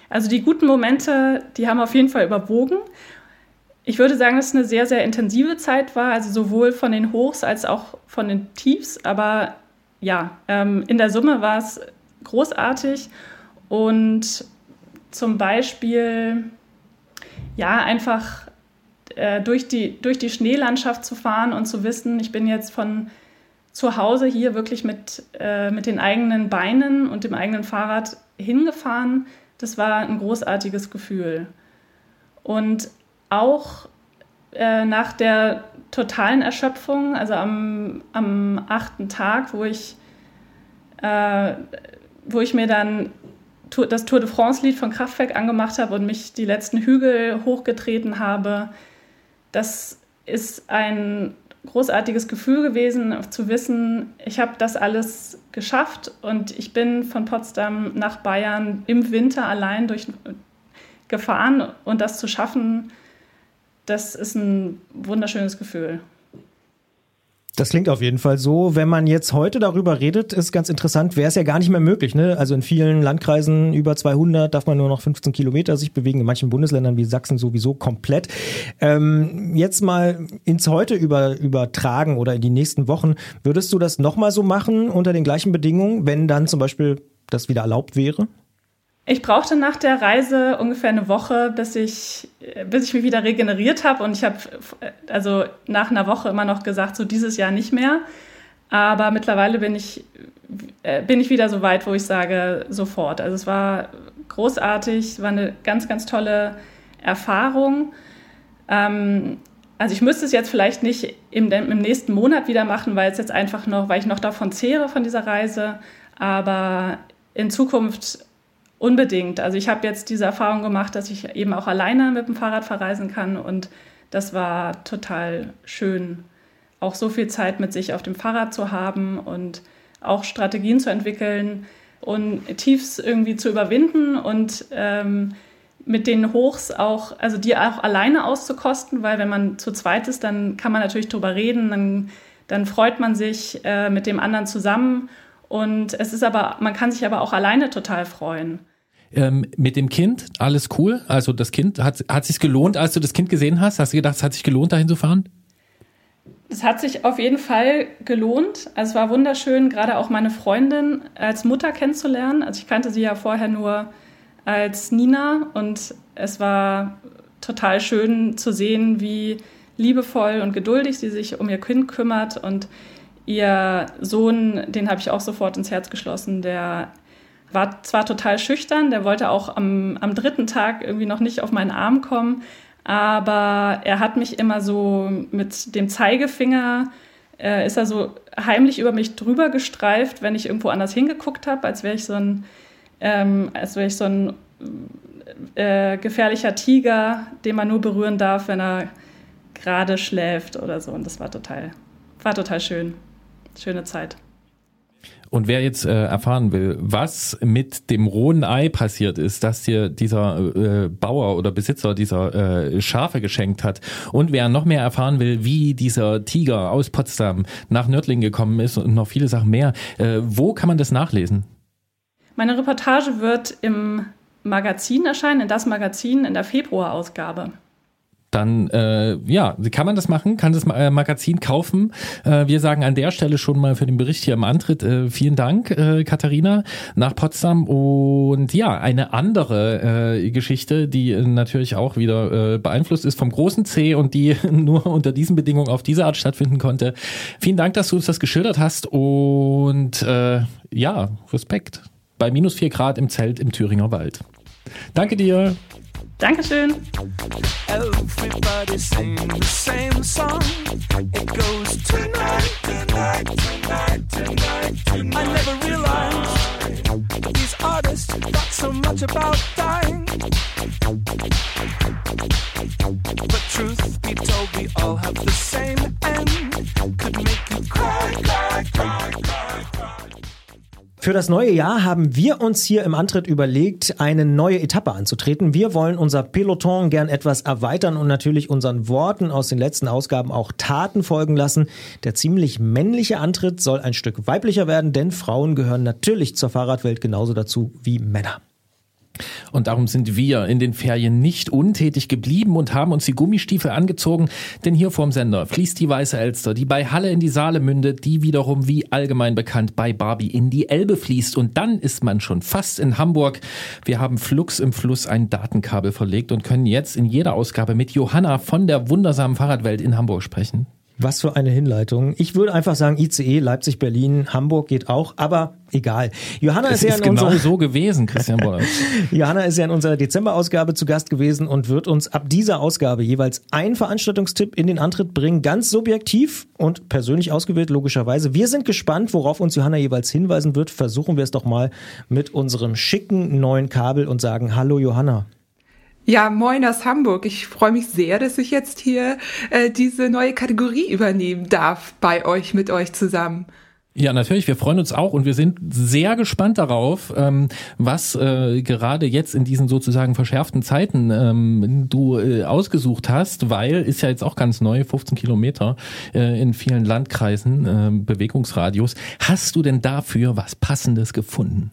Also die guten Momente, die haben auf jeden Fall überwogen. Ich würde sagen, dass es eine sehr, sehr intensive Zeit war, also sowohl von den Hochs als auch von den Tiefs. Aber ja, ähm, in der Summe war es großartig. Und zum Beispiel, ja, einfach äh, durch die, durch die Schneelandschaft zu fahren und zu wissen, ich bin jetzt von zu Hause hier wirklich mit, äh, mit den eigenen Beinen und dem eigenen Fahrrad hingefahren. Das war ein großartiges Gefühl. Und auch äh, nach der totalen Erschöpfung, also am, am achten Tag, wo ich, äh, wo ich mir dann das Tour de France-Lied von Kraftwerk angemacht habe und mich die letzten Hügel hochgetreten habe, das ist ein großartiges Gefühl gewesen, zu wissen, ich habe das alles geschafft und ich bin von Potsdam nach Bayern im Winter allein durch gefahren und das zu schaffen, das ist ein wunderschönes Gefühl. Das klingt auf jeden Fall so. Wenn man jetzt heute darüber redet, ist ganz interessant, wäre es ja gar nicht mehr möglich, ne? Also in vielen Landkreisen über zweihundert darf man nur noch fünfzehn Kilometer sich bewegen, in manchen Bundesländern wie Sachsen sowieso komplett. Ähm, jetzt mal ins Heute über, übertragen oder in die nächsten Wochen. Würdest du das nochmal so machen unter den gleichen Bedingungen, wenn dann zum Beispiel das wieder erlaubt wäre? Ich brauchte nach der Reise ungefähr eine Woche, bis ich, bis ich mich wieder regeneriert habe. Und ich habe also nach einer Woche immer noch gesagt, so dieses Jahr nicht mehr. Aber mittlerweile bin ich, bin ich wieder so weit, wo ich sage, sofort. Also es war großartig, es war eine ganz, ganz tolle Erfahrung. Ähm, also ich müsste es jetzt vielleicht nicht im, im nächsten Monat wieder machen, weil es jetzt einfach noch, weil ich noch davon zehre von dieser Reise. Aber in Zukunft unbedingt. Also ich habe jetzt diese Erfahrung gemacht, dass ich eben auch alleine mit dem Fahrrad verreisen kann und das war total schön, auch so viel Zeit mit sich auf dem Fahrrad zu haben und auch Strategien zu entwickeln und Tiefs irgendwie zu überwinden und ähm, mit den Hochs auch, also die auch alleine auszukosten, weil wenn man zu zweit ist, dann kann man natürlich drüber reden, dann, dann freut man sich äh, mit dem anderen zusammen. Und es ist aber, man kann sich aber auch alleine total freuen. Ähm, mit dem Kind, alles cool? Also das Kind, hat, hat sich's gelohnt, als du das Kind gesehen hast? Hast du gedacht, es hat sich gelohnt, dahin zu fahren? Es hat sich auf jeden Fall gelohnt. Also es war wunderschön, gerade auch meine Freundin als Mutter kennenzulernen. Also ich kannte sie ja vorher nur als Nina und es war total schön zu sehen, wie liebevoll und geduldig sie sich um ihr Kind kümmert und ihr Sohn, den habe ich auch sofort ins Herz geschlossen, der war zwar total schüchtern, der wollte auch am, am dritten Tag irgendwie noch nicht auf meinen Arm kommen, aber er hat mich immer so mit dem Zeigefinger, äh, ist er so heimlich über mich drüber gestreift, wenn ich irgendwo anders hingeguckt habe, als wäre ich so ein, ähm, als wäre ich so ein äh, gefährlicher Tiger, den man nur berühren darf, wenn er gerade schläft oder so. Und das war total, war total schön. Schöne Zeit. Und wer jetzt äh, erfahren will, was mit dem rohen Ei passiert ist, das dir dieser äh, Bauer oder Besitzer dieser äh, Schafe geschenkt hat, und wer noch mehr erfahren will, wie dieser Tiger aus Potsdam nach Nördlingen gekommen ist und noch viele Sachen mehr, äh, wo kann man das nachlesen? Meine Reportage wird im Magazin erscheinen, in das Magazin in der Februarausgabe. Dann, äh, ja, kann man das machen, kann das Magazin kaufen. Äh, wir sagen an der Stelle schon mal für den Bericht hier im Antritt äh, vielen Dank, äh, Katharina, nach Potsdam. Und ja, eine andere äh, Geschichte, die äh, natürlich auch wieder äh, beeinflusst ist vom großen C und die nur unter diesen Bedingungen auf diese Art stattfinden konnte. Vielen Dank, dass du uns das geschildert hast und äh, ja, Respekt. Bei minus vier Grad im Zelt im Thüringer Wald. Danke dir. Dankeschön. Everybody sing the same song. It goes tonight, tonight, tonight, tonight, tonight. I never realized these artists got so much about dying. But truth be told, we all have the same end. Could make you cry, cry, cry, cry, cry. Für das neue Jahr haben wir uns hier im Antritt überlegt, eine neue Etappe anzutreten. Wir wollen unser Peloton gern etwas erweitern und natürlich unseren Worten aus den letzten Ausgaben auch Taten folgen lassen. Der ziemlich männliche Antritt soll ein Stück weiblicher werden, denn Frauen gehören natürlich zur Fahrradwelt genauso dazu wie Männer. Und darum sind wir in den Ferien nicht untätig geblieben und haben uns die Gummistiefel angezogen, denn hier vorm Sender fließt die Weiße Elster, die bei Halle in die Saale mündet, die wiederum wie allgemein bekannt bei Barbie in die Elbe fließt. Und dann ist man schon fast in Hamburg. Wir haben flugs im Fluss ein Datenkabel verlegt und können jetzt in jeder Ausgabe mit Johanna von der wundersamen Fahrradwelt in Hamburg sprechen. Was für eine Hinleitung. Ich würde einfach sagen I C E, Leipzig, Berlin, Hamburg geht auch, aber egal. Johanna es ist ja ist in genau unserer so gewesen, Christian Boller. Johanna ist ja in unserer Dezemberausgabe zu Gast gewesen und wird uns ab dieser Ausgabe jeweils einen Veranstaltungstipp in den Antritt bringen, ganz subjektiv und persönlich ausgewählt, logischerweise. Wir sind gespannt, worauf uns Johanna jeweils hinweisen wird. Versuchen wir es doch mal mit unserem schicken neuen Kabel und sagen Hallo Johanna. Ja, moin aus Hamburg. Ich freue mich sehr, dass ich jetzt hier äh, diese neue Kategorie übernehmen darf bei euch, mit euch zusammen. Ja, natürlich, wir freuen uns auch und wir sind sehr gespannt darauf, ähm, was äh, gerade jetzt in diesen sozusagen verschärften Zeiten ähm, du äh, ausgesucht hast, weil ist ja jetzt auch ganz neu, fünfzehn Kilometer äh, in vielen Landkreisen, äh, Bewegungsradius. Hast du denn dafür was Passendes gefunden?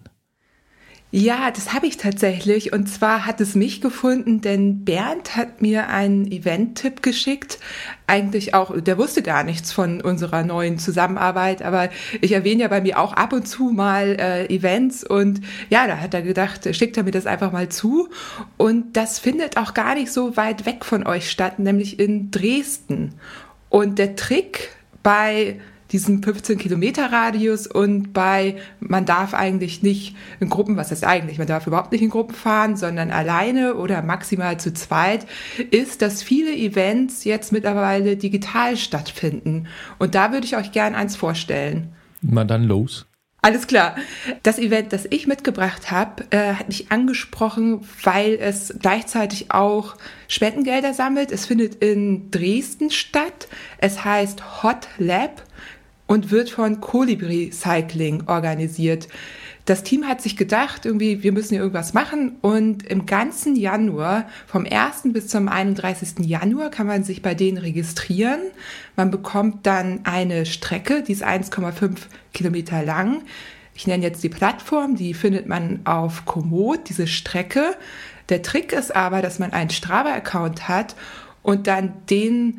Ja, das habe ich tatsächlich. Und zwar hat es mich gefunden, denn Bernd hat mir einen Event-Tipp geschickt. Eigentlich auch, der wusste gar nichts von unserer neuen Zusammenarbeit, aber ich erwähne ja bei mir auch ab und zu mal äh, Events und ja, da hat er gedacht, schickt er mir das einfach mal zu. Und das findet auch gar nicht so weit weg von euch statt, nämlich in Dresden. Und der Trick bei diesem fünfzehn Kilometer Radius und bei, man darf eigentlich nicht in Gruppen, was heißt eigentlich, man darf überhaupt nicht in Gruppen fahren, sondern alleine oder maximal zu zweit, ist, dass viele Events jetzt mittlerweile digital stattfinden. Und da würde ich euch gern eins vorstellen. Na dann los. Alles klar. Das Event, das ich mitgebracht habe, äh, hat mich angesprochen, weil es gleichzeitig auch Spendengelder sammelt. Es findet in Dresden statt. Es heißt Hot Lab und wird von Kolibri Cycling organisiert. Das Team hat sich gedacht, irgendwie, wir müssen hier irgendwas machen und im ganzen Januar, vom ersten bis zum einunddreißigsten Januar, kann man sich bei denen registrieren. Man bekommt dann eine Strecke, die ist eins Komma fünf Kilometer lang. Ich nenne jetzt die Plattform, die findet man auf Komoot, diese Strecke. Der Trick ist aber, dass man einen Strava-Account hat und dann den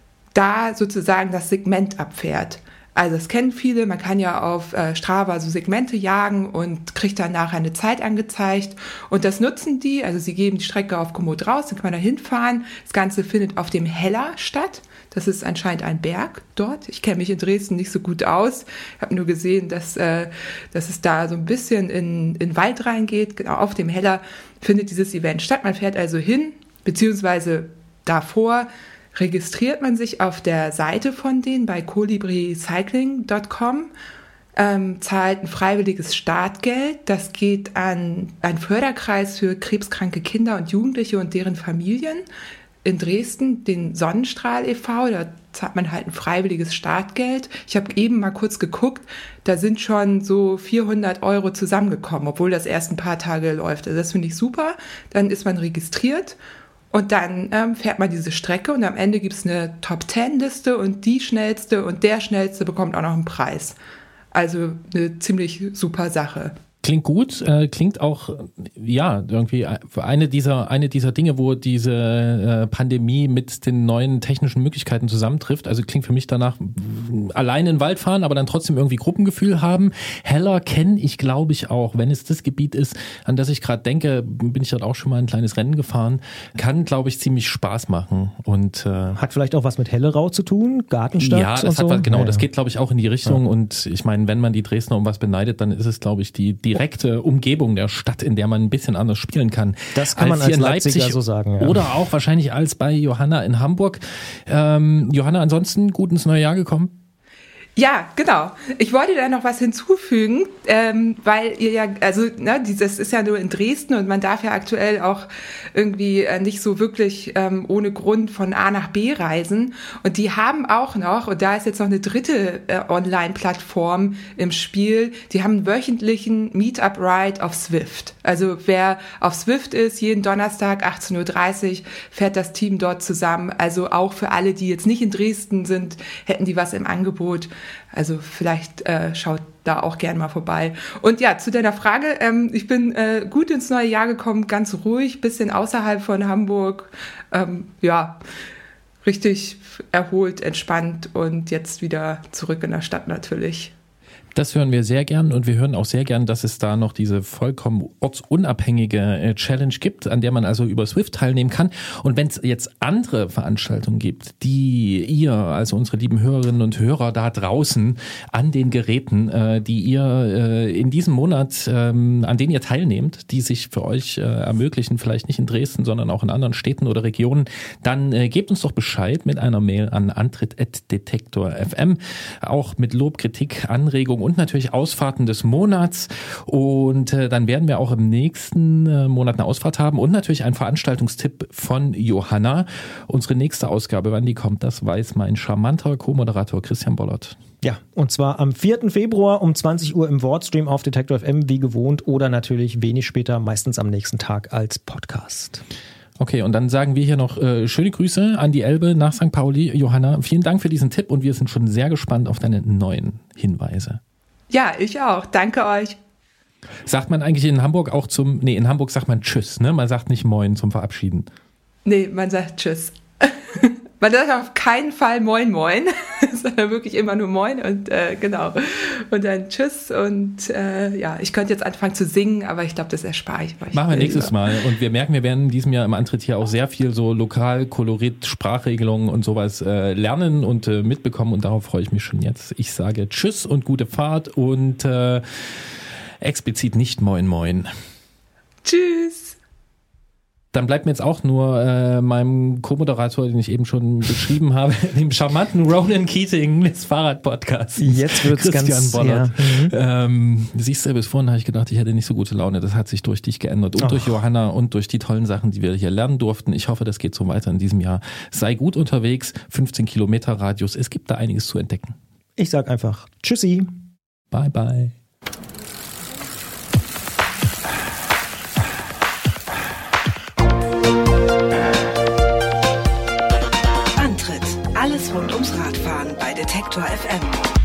da sozusagen das Segment abfährt. Also das kennen viele, man kann ja auf äh, Strava so Segmente jagen und kriegt dann nachher eine Zeit angezeigt und das nutzen die, also sie geben die Strecke auf Komoot raus, dann kann man da hinfahren. Das Ganze findet auf dem Heller statt, das ist anscheinend ein Berg dort. Ich kenne mich in Dresden nicht so gut aus, ich habe nur gesehen, dass, äh, dass es da so ein bisschen in, in den Wald reingeht. Genau auf dem Heller findet dieses Event statt, man fährt also hin, beziehungsweise davor registriert man sich auf der Seite von denen bei kolibri cycling Punkt com, ähm, zahlt ein freiwilliges Startgeld. Das geht an einen Förderkreis für krebskranke Kinder und Jugendliche und deren Familien in Dresden, den Sonnenstrahl e V. Da zahlt man halt ein freiwilliges Startgeld. Ich habe eben mal kurz geguckt, da sind schon so vierhundert Euro zusammengekommen, obwohl das erst ein paar Tage läuft. Also das finde ich super. Dann ist man registriert. Und dann ähm, fährt man diese Strecke und am Ende gibt es eine Top-Zehn-Liste und die Schnellste und der Schnellste bekommt auch noch einen Preis. Also eine ziemlich super Sache. Klingt gut, äh, klingt auch, ja, irgendwie eine dieser, eine dieser Dinge, wo diese äh, Pandemie mit den neuen technischen Möglichkeiten zusammentrifft. Also klingt für mich danach allein in den Wald fahren, aber dann trotzdem irgendwie Gruppengefühl haben. Heller kenne ich, glaube ich, auch. Wenn es das Gebiet ist, an das ich gerade denke, bin ich dort auch schon mal ein kleines Rennen gefahren. Kann, glaube ich, ziemlich Spaß machen. Und äh, hat vielleicht auch was mit Hellerau zu tun? Gartenstadt? Ja, das und hat so? was, genau, ja, das ja. geht, glaube ich, auch in die Richtung. Ja. Und ich meine, wenn man die Dresdner um was beneidet, dann ist es, glaube ich, die direkte Umgebung der Stadt, in der man ein bisschen anders spielen kann. Das kann als man als hier in Leipziger Leipzig so sagen. Ja. Oder auch wahrscheinlich als bei Johanna in Hamburg. Ähm, Johanna, ansonsten gut ins neue Jahr gekommen? Ja, genau. Ich wollte da noch was hinzufügen, ähm, weil ihr ja, also ne, das ist ja nur in Dresden und man darf ja aktuell auch irgendwie äh, nicht so wirklich ähm, ohne Grund von A nach B reisen. Und die haben auch noch, und da ist jetzt noch eine dritte äh, Online-Plattform im Spiel, die haben einen wöchentlichen Meetup-Ride auf Zwift. Also wer auf Zwift ist, jeden Donnerstag achtzehn Uhr dreißig fährt das Team dort zusammen. Also auch für alle, die jetzt nicht in Dresden sind, hätten die was im Angebot. Also vielleicht äh, schaut da auch gern mal vorbei. Und ja, zu deiner Frage, ähm, ich bin äh, gut ins neue Jahr gekommen, ganz ruhig, bisschen außerhalb von Hamburg, ähm, ja, richtig erholt, entspannt und jetzt wieder zurück in der Stadt natürlich. Das hören wir sehr gern und wir hören auch sehr gern, dass es da noch diese vollkommen ortsunabhängige Challenge gibt, an der man also über Zwift teilnehmen kann. Und wenn es jetzt andere Veranstaltungen gibt, die ihr, also unsere lieben Hörerinnen und Hörer da draußen an den Geräten, die ihr in diesem Monat, an denen ihr teilnehmt, die sich für euch ermöglichen, vielleicht nicht in Dresden, sondern auch in anderen Städten oder Regionen, dann gebt uns doch Bescheid mit einer Mail an antritt at detektor punkt f m, auch mit Lob, Kritik, Anregungen und natürlich Ausfahrten des Monats. Und äh, dann werden wir auch im nächsten äh, Monat eine Ausfahrt haben und natürlich einen Veranstaltungstipp von Johanna. Unsere nächste Ausgabe, wann die kommt, das weiß mein charmanter Co-Moderator Christian Bollert. Ja, und zwar am vierten Februar um zwanzig Uhr im Wordstream auf Detektor F M wie gewohnt oder natürlich wenig später, meistens am nächsten Tag als Podcast. Okay, und dann sagen wir hier noch äh, schöne Grüße an die Elbe nach Sankt Pauli. Johanna, vielen Dank für diesen Tipp und wir sind schon sehr gespannt auf deine neuen Hinweise. Ja, ich auch. Danke euch. Sagt man eigentlich in Hamburg auch zum, nee, in Hamburg sagt man Tschüss, ne? Man sagt nicht Moin zum Verabschieden. Nee, man sagt Tschüss. Man sagt auf keinen Fall Moin Moin, sondern wirklich immer nur Moin und äh, genau. Und dann Tschüss und äh, ja, ich könnte jetzt anfangen zu singen, aber ich glaube, das erspare ich euch. Machen wir nächstes Mal und wir merken, wir werden in diesem Jahr im Antritt hier auch sehr viel so lokal, Kolorit, Sprachregelungen und sowas äh, lernen und äh, mitbekommen und darauf freue ich mich schon jetzt. Ich sage Tschüss und gute Fahrt und äh, explizit nicht Moin Moin. Tschüss. Dann bleibt mir jetzt auch nur äh, meinem Co-Moderator, den ich eben schon beschrieben habe, dem charmanten Ronan Keating des Fahrradpodcasts. Jetzt wird's Christian ganz Bollert. ja. Ähm, siehst du, bis vorhin habe ich gedacht, ich hätte nicht so gute Laune. Das hat sich durch dich geändert und Och. durch Johanna und durch die tollen Sachen, die wir hier lernen durften. Ich hoffe, das geht so weiter in diesem Jahr. Sei gut unterwegs, fünfzehn Kilometer Radius. Es gibt da einiges zu entdecken. Ich sag einfach Tschüssi. Bye, bye. Alles rund ums Radfahren bei Detektor F M.